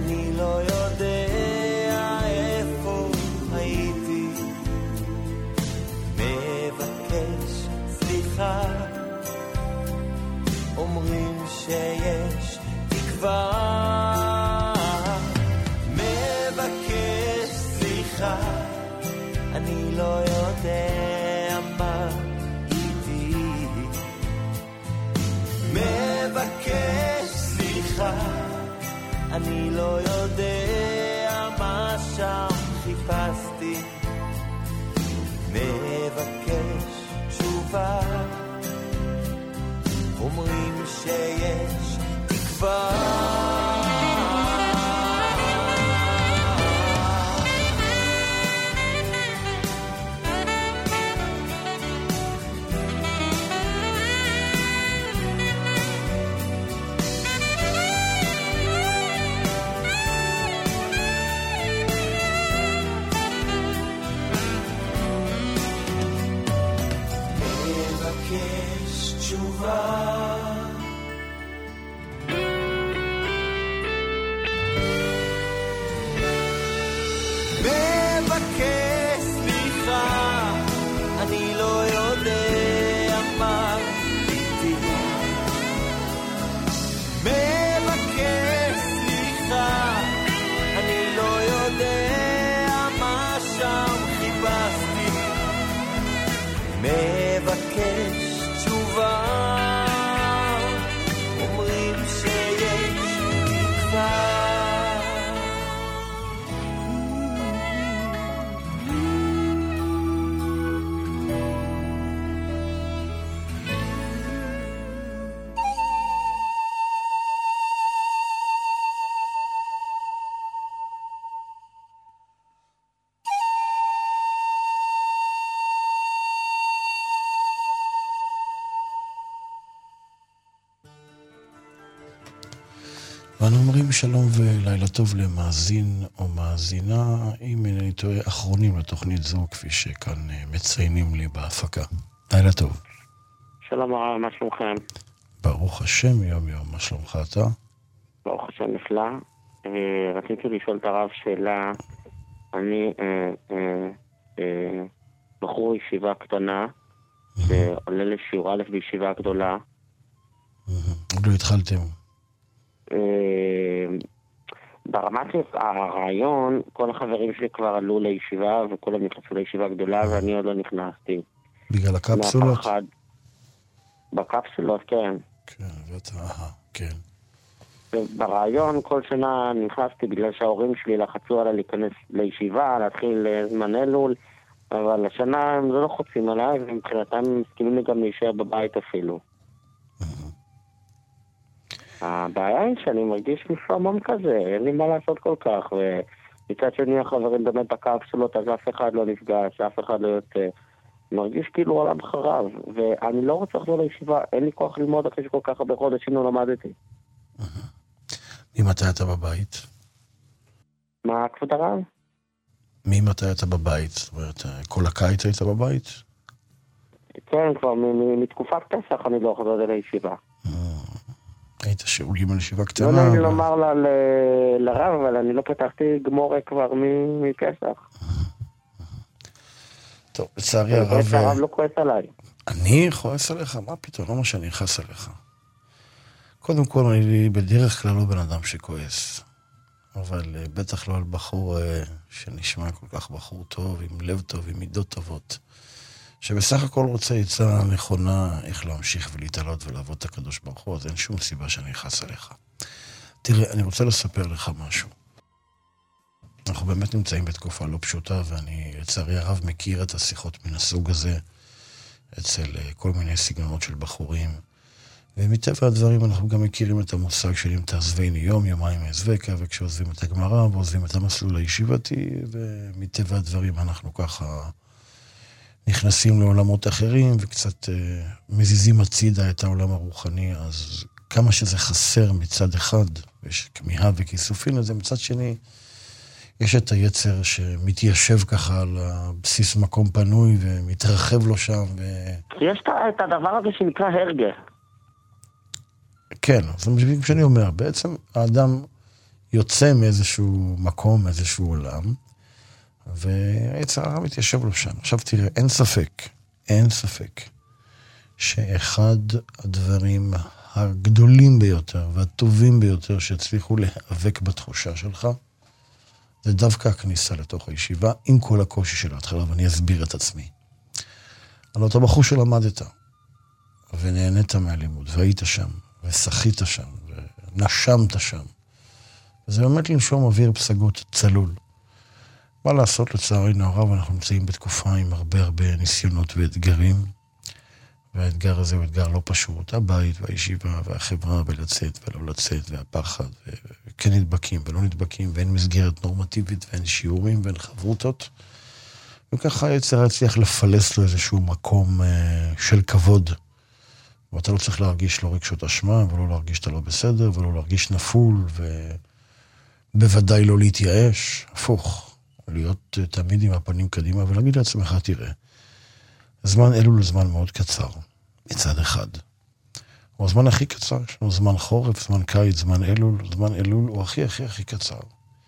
Speaker 19: לא יודע מה איתי. מבקש סליחה, אני לא יודע מה שם חיפשתי. מבקש תשובה, אומרים שיש תקווה.
Speaker 3: ואנו אומרים שלום ולילה טוב למאזין או מאזינה, אם אינני טועה, אחרונים לתוכנית זו, כפי שכאן מציינים לי בהפקה. לילה טוב.
Speaker 20: שלום הרב, מה שלומכם?
Speaker 3: ברוך השם, יום יום, מה שלומך אתה?
Speaker 20: ברוך השם נפלא. רציתי לשאול את הרב שאלה. אני בחור ישיבה קטנה, שעולה לשיעור א' בישיבה גדולה.
Speaker 3: עוד לא התחלתם.
Speaker 20: ברמת הרעיון, כל החברים שלי כבר עלו לישיבה וכולם נכנסו לישיבה גדולה ואני עוד לא נכנסתי.
Speaker 3: בגלל הקפסולות?
Speaker 20: בקפסולות, כן.
Speaker 3: כן, כן.
Speaker 20: ברעיון כל שנה נכנסתי בגלל שההורים שלי לחצו עליי להיכנס לישיבה, להתחיל זמן אלול, אבל השנה הם לא חוצים עליי ומבחינתם הם מסכימים לי גם להישאר בבית אפילו. הבעיה היא שאני מרגיש משעמם כזה, אין לי מה לעשות כל כך, ומצד שני החברים באמת בקפסולות, אז אף אחד לא נפגש, אף אחד לא יוצא. מרגיש כאילו עולם חרב, ואני לא רוצה לחזור לישיבה, אין לי כוח ללמוד אחרי שכל כך הרבה חודשים לא למדתי.
Speaker 3: ממתי אתה בבית?
Speaker 20: מה כבוד הרב?
Speaker 3: ממתי אתה בבית? זאת אומרת, כל הקיץ היית בבית?
Speaker 20: כן, כבר מתקופת פסח אני לא חזרתי לישיבה.
Speaker 3: היית שעולים על ישיבה קטנה?
Speaker 20: לא נעים לומר לרב, אבל אני לא פתחתי גמורה כבר מפסח.
Speaker 3: טוב, לצערי הרב...
Speaker 20: הרב לא כועס עליי.
Speaker 3: אני כועס עליך? מה פתאום? לא מה שאני נכנס עליך. קודם כל, אני בדרך כלל לא בן אדם שכועס. אבל בטח לא על בחור שנשמע כל כך בחור טוב, עם לב טוב, עם מידות טובות. שבסך הכל רוצה עצה נכונה איך להמשיך ולהתעלות ולעבוד את הקדוש ברוך הוא, אז אין שום סיבה שאני נכנס עליך. תראה, אני רוצה לספר לך משהו. אנחנו באמת נמצאים בתקופה לא פשוטה, ואני לצערי הרב מכיר את השיחות מן הסוג הזה אצל כל מיני סגנונות של בחורים. ומטבע הדברים אנחנו גם מכירים את המושג של אם תעזבני יום, יומיים מעזבקה, וכשעוזבים את הגמרא ועוזבים את המסלול הישיבתי, ומטבע הדברים אנחנו ככה נכנסים לעולמות אחרים וקצת מזיזים הצידה את העולם הרוחני, אז כמה שזה חסר מצד אחד, ויש כמיהה וכיסופין לזה, מצד שני יש את היצר שמתיישב ככה על בסיס מקום פנוי ומתרחב לו שם.
Speaker 20: יש את הדבר הזה שנקרא הרגע.
Speaker 3: כן, זה מה שאני אומר, בעצם האדם יוצא מאיזשהו מקום, מאיזשהו עולם, והיצר הרע מתיישב לו שם. עכשיו תראה, אין ספק, שאחד הדברים הגדולים ביותר והטובים ביותר שהצליחו להיאבק בתחושה שלך, זה דווקא הכניסה לתוך הישיבה, עם כל הקושי של ההתחלה, ואני אסביר את עצמי. על אותו בחור שלמדת, ונהנית מהלימוד, והיית שם, ושחית שם, ונשמת שם. וזה באמת לנשום אוויר פסגות צלול. מה לעשות לצערנו הרב, אנחנו נמצאים בתקופה עם הרבה ניסיונות ואתגרים, והאתגר הזה הוא אתגר לא פשוט, הבית והישיבה והחברה, ולצאת ולא לצאת, והפחד, וכן נדבקים ולא נדבקים, ואין מסגרת נורמטיבית, ואין שיעורים, ואין חברותות. וככה היצר הצליח לפלס לו איזשהו מקום של כבוד. ואתה לא צריך להרגיש לא רגשות אשמה, ולא להרגיש שאתה לא בסדר, ולא להרגיש נפול, ובוודאי לא להתייאש, הפוך, להיות תמיד עם הפנים קדימה, ולהגיד לעצמך, תראה, זמן אלול הוא זמן מאוד קצר, מצד אחד. הוא הזמן הכי קצר, יש לנו זמן חורף, זמן קיץ, זמן אלול הוא הכי קצר.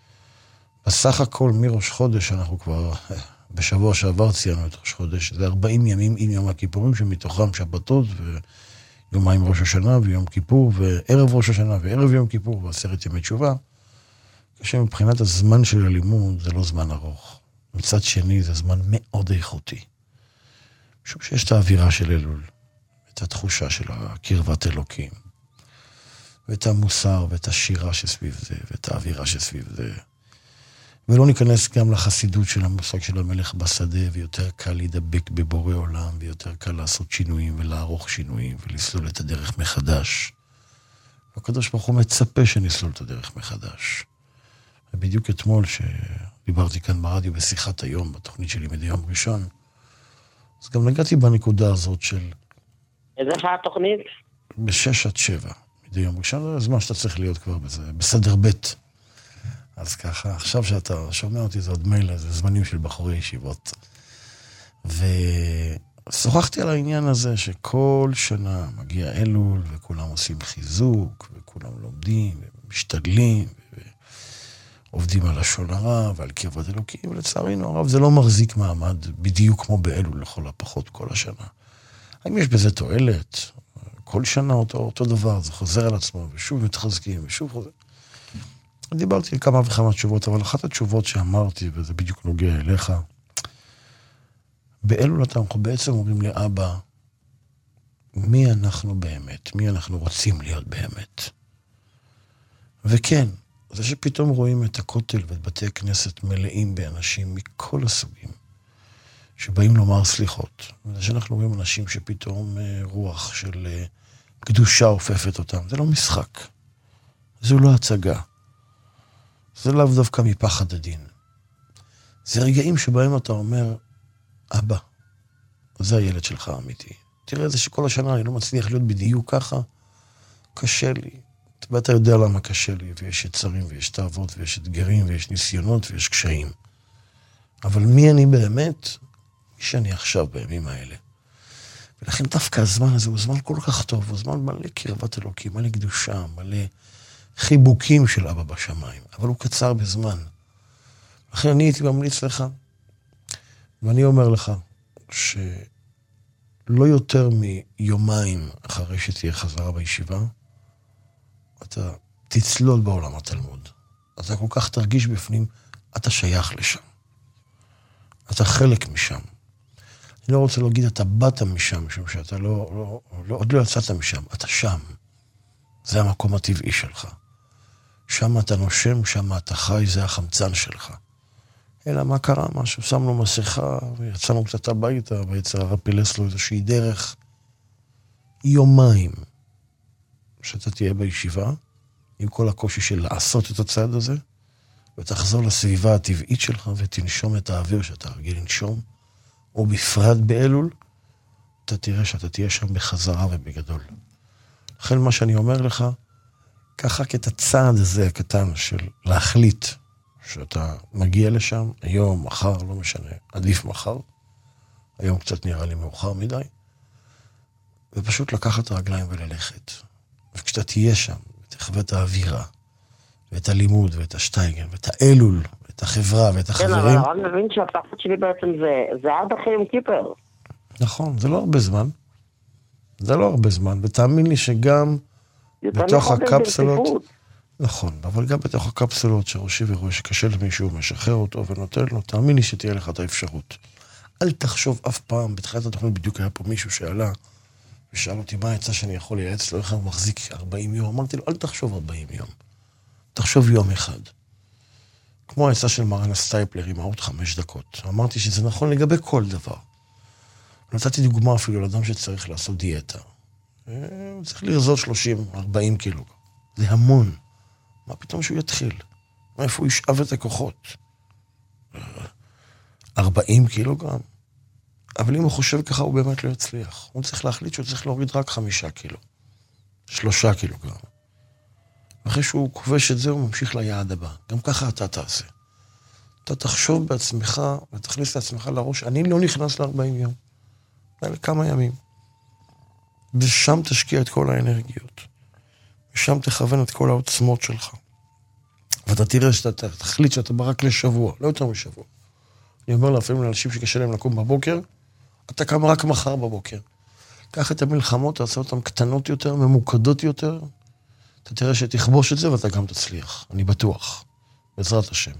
Speaker 3: בסך הכל מראש חודש, אנחנו כבר בשבוע שעבר ציינו את ראש חודש, זה 40 ימים עם יום הכיפורים, שמתוכם שבתות ויומיים ראש השנה ויום כיפור, וערב ראש השנה וערב יום כיפור, ועשרת ימי תשובה, כשמבחינת הזמן של הלימוד זה לא זמן ארוך. מצד שני זה זמן מאוד איכותי. משום שיש את האווירה של אלול, את התחושה של הקרבת אלוקים, ואת המוסר ואת השירה שסביב זה, ואת האווירה שסביב זה. ולא ניכנס גם לחסידות של המושג של המלך בשדה, ויותר קל להידבק בבורא עולם, ויותר קל לעשות שינויים ולערוך שינויים, ולסלול את הדרך מחדש. והקדוש ברוך הוא מצפה שנסלול את הדרך מחדש. ובדיוק אתמול שדיברתי כאן ברדיו בשיחת היום, בתוכנית שלי מדי יום ראשון, אז גם נגעתי בנקודה הזאת של...
Speaker 20: איזה שעה התוכנית?
Speaker 3: 6-7, מדי יום ראשון, זה הזמן שאתה צריך להיות כבר בזה, בסדר ב'. אז ככה, עכשיו שאתה שומע אותי, זה עוד מילא, זה זמנים של בחורי ישיבות. ושוחחתי על העניין הזה שכל שנה מגיע אלול, וכולם עושים חיזוק, וכולם לומדים, ומשתדלים, עובדים על לשון הרע ועל קרבת אלוקים, ולצערנו הרב זה לא מחזיק מעמד בדיוק כמו באלול לכל הפחות כל השנה. האם יש בזה תועלת? כל שנה אותו דבר, זה חוזר על עצמו, ושוב מתחזקים, ושוב חוזר. דיברתי על כמה וכמה תשובות, אבל אחת התשובות שאמרתי, וזה בדיוק נוגע אליך, באלול אנחנו בעצם אומרים לאבא, מי אנחנו באמת? מי אנחנו רוצים להיות באמת? וכן, זה שפתאום רואים את הכותל ואת בתי הכנסת מלאים באנשים מכל הסוגים, שבאים לומר סליחות. וזה שאנחנו רואים אנשים שפתאום רוח של קדושה הופפת אותם. זה לא משחק. זו לא הצגה. זה לאו דווקא מפחד הדין. זה רגעים שבהם אתה אומר, אבא, זה הילד שלך האמיתי. תראה, זה שכל השנה אני לא מצליח להיות בדיוק ככה, קשה לי. ואתה יודע למה קשה לי, ויש יצרים, ויש תאוות, ויש אתגרים, ויש ניסיונות, ויש קשיים. אבל מי אני באמת? מי שאני עכשיו בימים האלה. ולכן דווקא הזמן הזה הוא זמן כל כך טוב, הוא זמן מלא קרבת אלוקים, מלא קדושה, מלא חיבוקים של אבא בשמיים, אבל הוא קצר בזמן. לכן אני הייתי ממליץ לך, ואני אומר לך, שלא יותר מיומיים אחרי שתהיה חזרה בישיבה, אתה תצלול בעולם התלמוד. אתה כל כך תרגיש בפנים, אתה שייך לשם. אתה חלק משם. אני לא רוצה להגיד, אתה באת משם, משום שאתה עוד לא יצאת משם, אתה שם. זה המקום הטבעי שלך. שם אתה נושם, שם אתה חי, זה החמצן שלך. אלא מה קרה? משהו, שמנו מסכה, ויצאנו קצת הביתה, ויצא הרב פילס לו איזושהי דרך. יומיים שאתה תהיה בישיבה, עם כל הקושי של לעשות את הצעד הזה, ותחזור לסביבה הטבעית שלך, ותנשום את האוויר שאתה רגיל לנשום, או בפרט באלול, אתה תראה שאתה תהיה שם בחזרה ובגדול. לכן מה שאני אומר לך, ככה את הצעד הזה הקטן של להחליט שאתה מגיע לשם, היום, מחר, לא משנה, עדיף מחר, היום קצת נראה לי מאוחר מדי, ופשוט לקחת את הרגליים וללכת. וכשאתה תהיה שם, ותחווה את האווירה, ואת הלימוד, ואת השטייגן, ואת האלול, ואת החברה, ואת החברים.
Speaker 20: כן, אבל הרב מבין שהפחד שלי בעצם זה עד אחרי יום כיפר.
Speaker 3: נכון, זה לא הרבה זמן. זה לא הרבה זמן, ותאמין לי שגם בתוך הקפסולות, נכון, אבל גם בתוך הקפסולות שראשי ורואה שקשה למישהו, משחרר אותו ונותן לו, תאמין לי שתהיה לך את האפשרות. אל תחשוב אף פעם, בתחילת התוכנית בדיוק היה פה מישהו שעלה, ושאל אותי מה העצה שאני יכול לייעץ לו, איך הוא מחזיק 40 יום. אמרתי לו, אל תחשוב 40 יום. תחשוב יום אחד. כמו העצה של מרן הסטייפלר עם עוד 5 דקות. אמרתי שזה נכון לגבי כל דבר. נתתי דוגמה אפילו לאדם שצריך לעשות דיאטה. הוא צריך לרזות 30-40 קילו. זה המון. מה פתאום שהוא יתחיל? מאיפה הוא ישאב את הכוחות? 40 קילוגרם? אבל אם הוא חושב ככה, הוא באמת לא יצליח. הוא צריך להחליט שהוא צריך להוריד רק 5 קילו. 3 קילוגרם. אחרי שהוא כובש את זה, הוא ממשיך ליעד הבא. גם ככה אתה תעשה. אתה תחשוב בעצמך, ותכניס לעצמך לראש, אני לא נכנס ל-40 יום. זה כמה ימים. ושם תשקיע את כל האנרגיות. ושם תכוון את כל העוצמות שלך. ואתה תראה שאתה תחליט שאתה בא רק לשבוע, לא יותר משבוע. אני אומר לפעמים לאנשים שקשה להם לקום בבוקר, אתה קם רק מחר בבוקר. קח את המלחמות, תעשה אותן קטנות יותר, ממוקדות יותר, אתה תראה שתכבוש את זה ואתה גם תצליח. אני בטוח. בעזרת השם.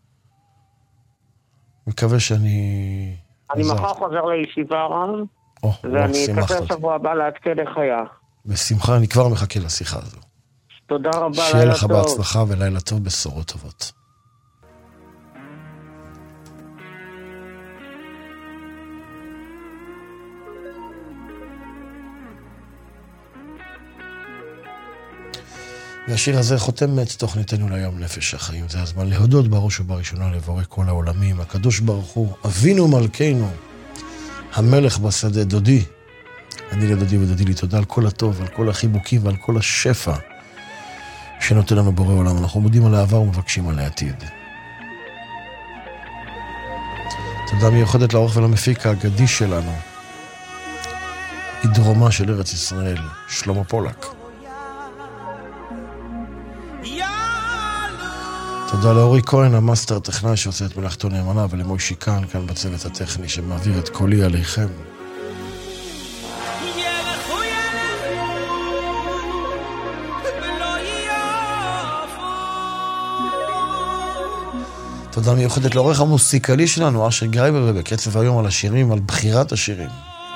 Speaker 3: מקווה שאני...
Speaker 20: אני מחר חוזר לישיבה רב, ואני אקצר שבוע הבא לעדכן איך היה.
Speaker 3: בשמחה, אני כבר מחכה לשיחה הזו.
Speaker 20: תודה רבה, לילה טוב.
Speaker 3: שיהיה לך בהצלחה ולילה טוב, בשורות טובות. והשיר הזה חותם את תוכניתנו ליום נפש החיים. זה הזמן להודות בראש ובראשונה לבורא כל העולמים, הקדוש ברוך הוא, אבינו מלכנו, המלך בשדה, דודי. אני לדודי ודודי לי תודה על כל הטוב, על כל החיבוקים ועל כל השפע שנותן לנו בורא עולם. אנחנו מודים על העבר ומבקשים על העתיד. תודה מיוחדת לאורך ולמפיק האגדי שלנו, מדרומה של ארץ ישראל, שלמה פולק. תודה לאורי כהן, המאסטר טכנאי שעושה את מלאכתו נאמנה, ולמוישי כאן בצוות הטכני שמעביר את קולי עליכם. תודה מיוחדת לעורך המוסיקלי שלנו, אשר גרייבר, ובקצב היום על השירים, על בחירת השירים.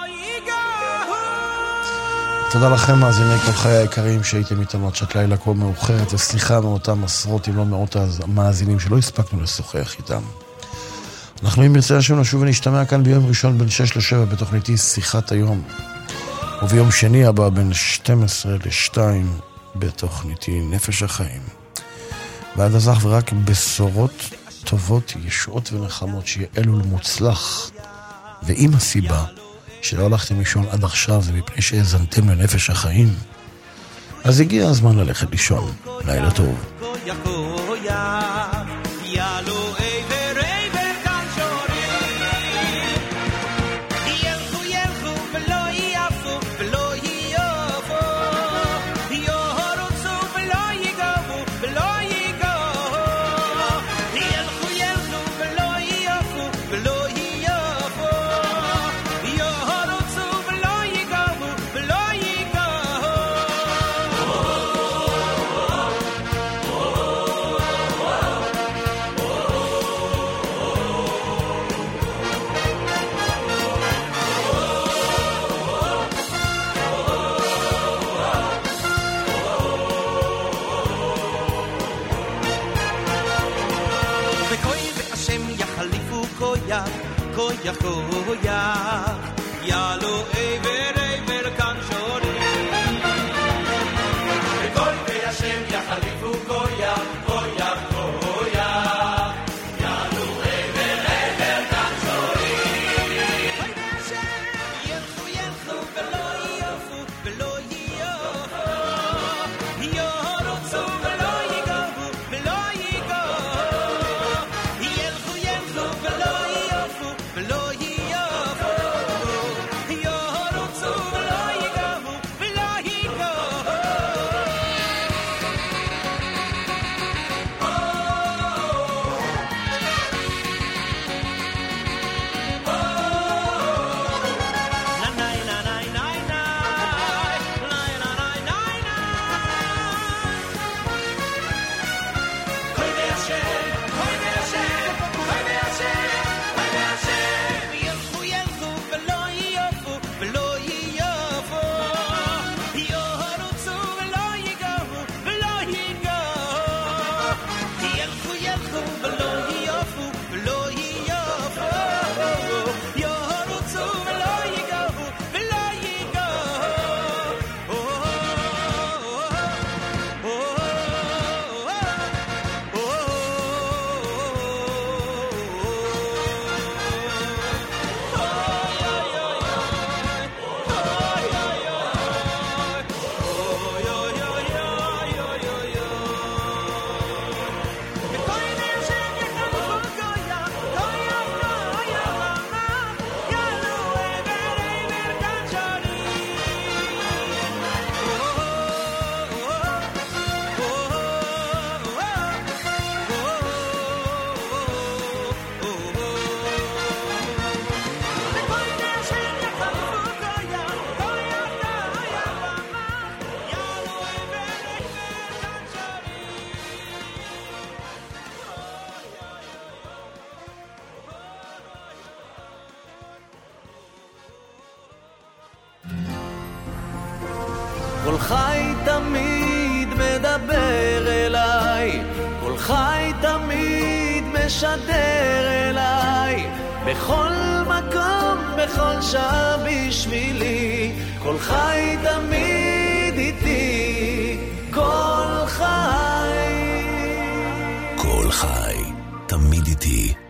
Speaker 3: תודה לכם, מאזיני כל חיי היקרים, שהייתם איתנו עד שעת לילה כה מאוחרת, וסליחה מאותם עשרות אם לא מאות המאזינים שלא הספקנו לשוחח איתם. אנחנו אם נרצה השם נשוב ונשתמע כאן ביום ראשון בין 6 ל-7 בתוכניתי שיחת היום, וביום שני הבא בין 12 ל-2 בתוכניתי נפש החיים. ועד אז אך ורק בשורות טובות, ישועות ונחמות, שיהיה אלול מוצלח. ואם הסיבה שלא הלכתם לישון עד עכשיו זה מפני שהזנתם לנפש החיים, אז הגיע הזמן ללכת לישון. לילה טוב.
Speaker 19: Oh כל חי תמיד מדבר אליי, כל חי תמיד משדר אליי, בכל מקום, בכל שעה בשבילי, כל חי תמיד איתי, כל חי.
Speaker 1: כל חי תמיד איתי.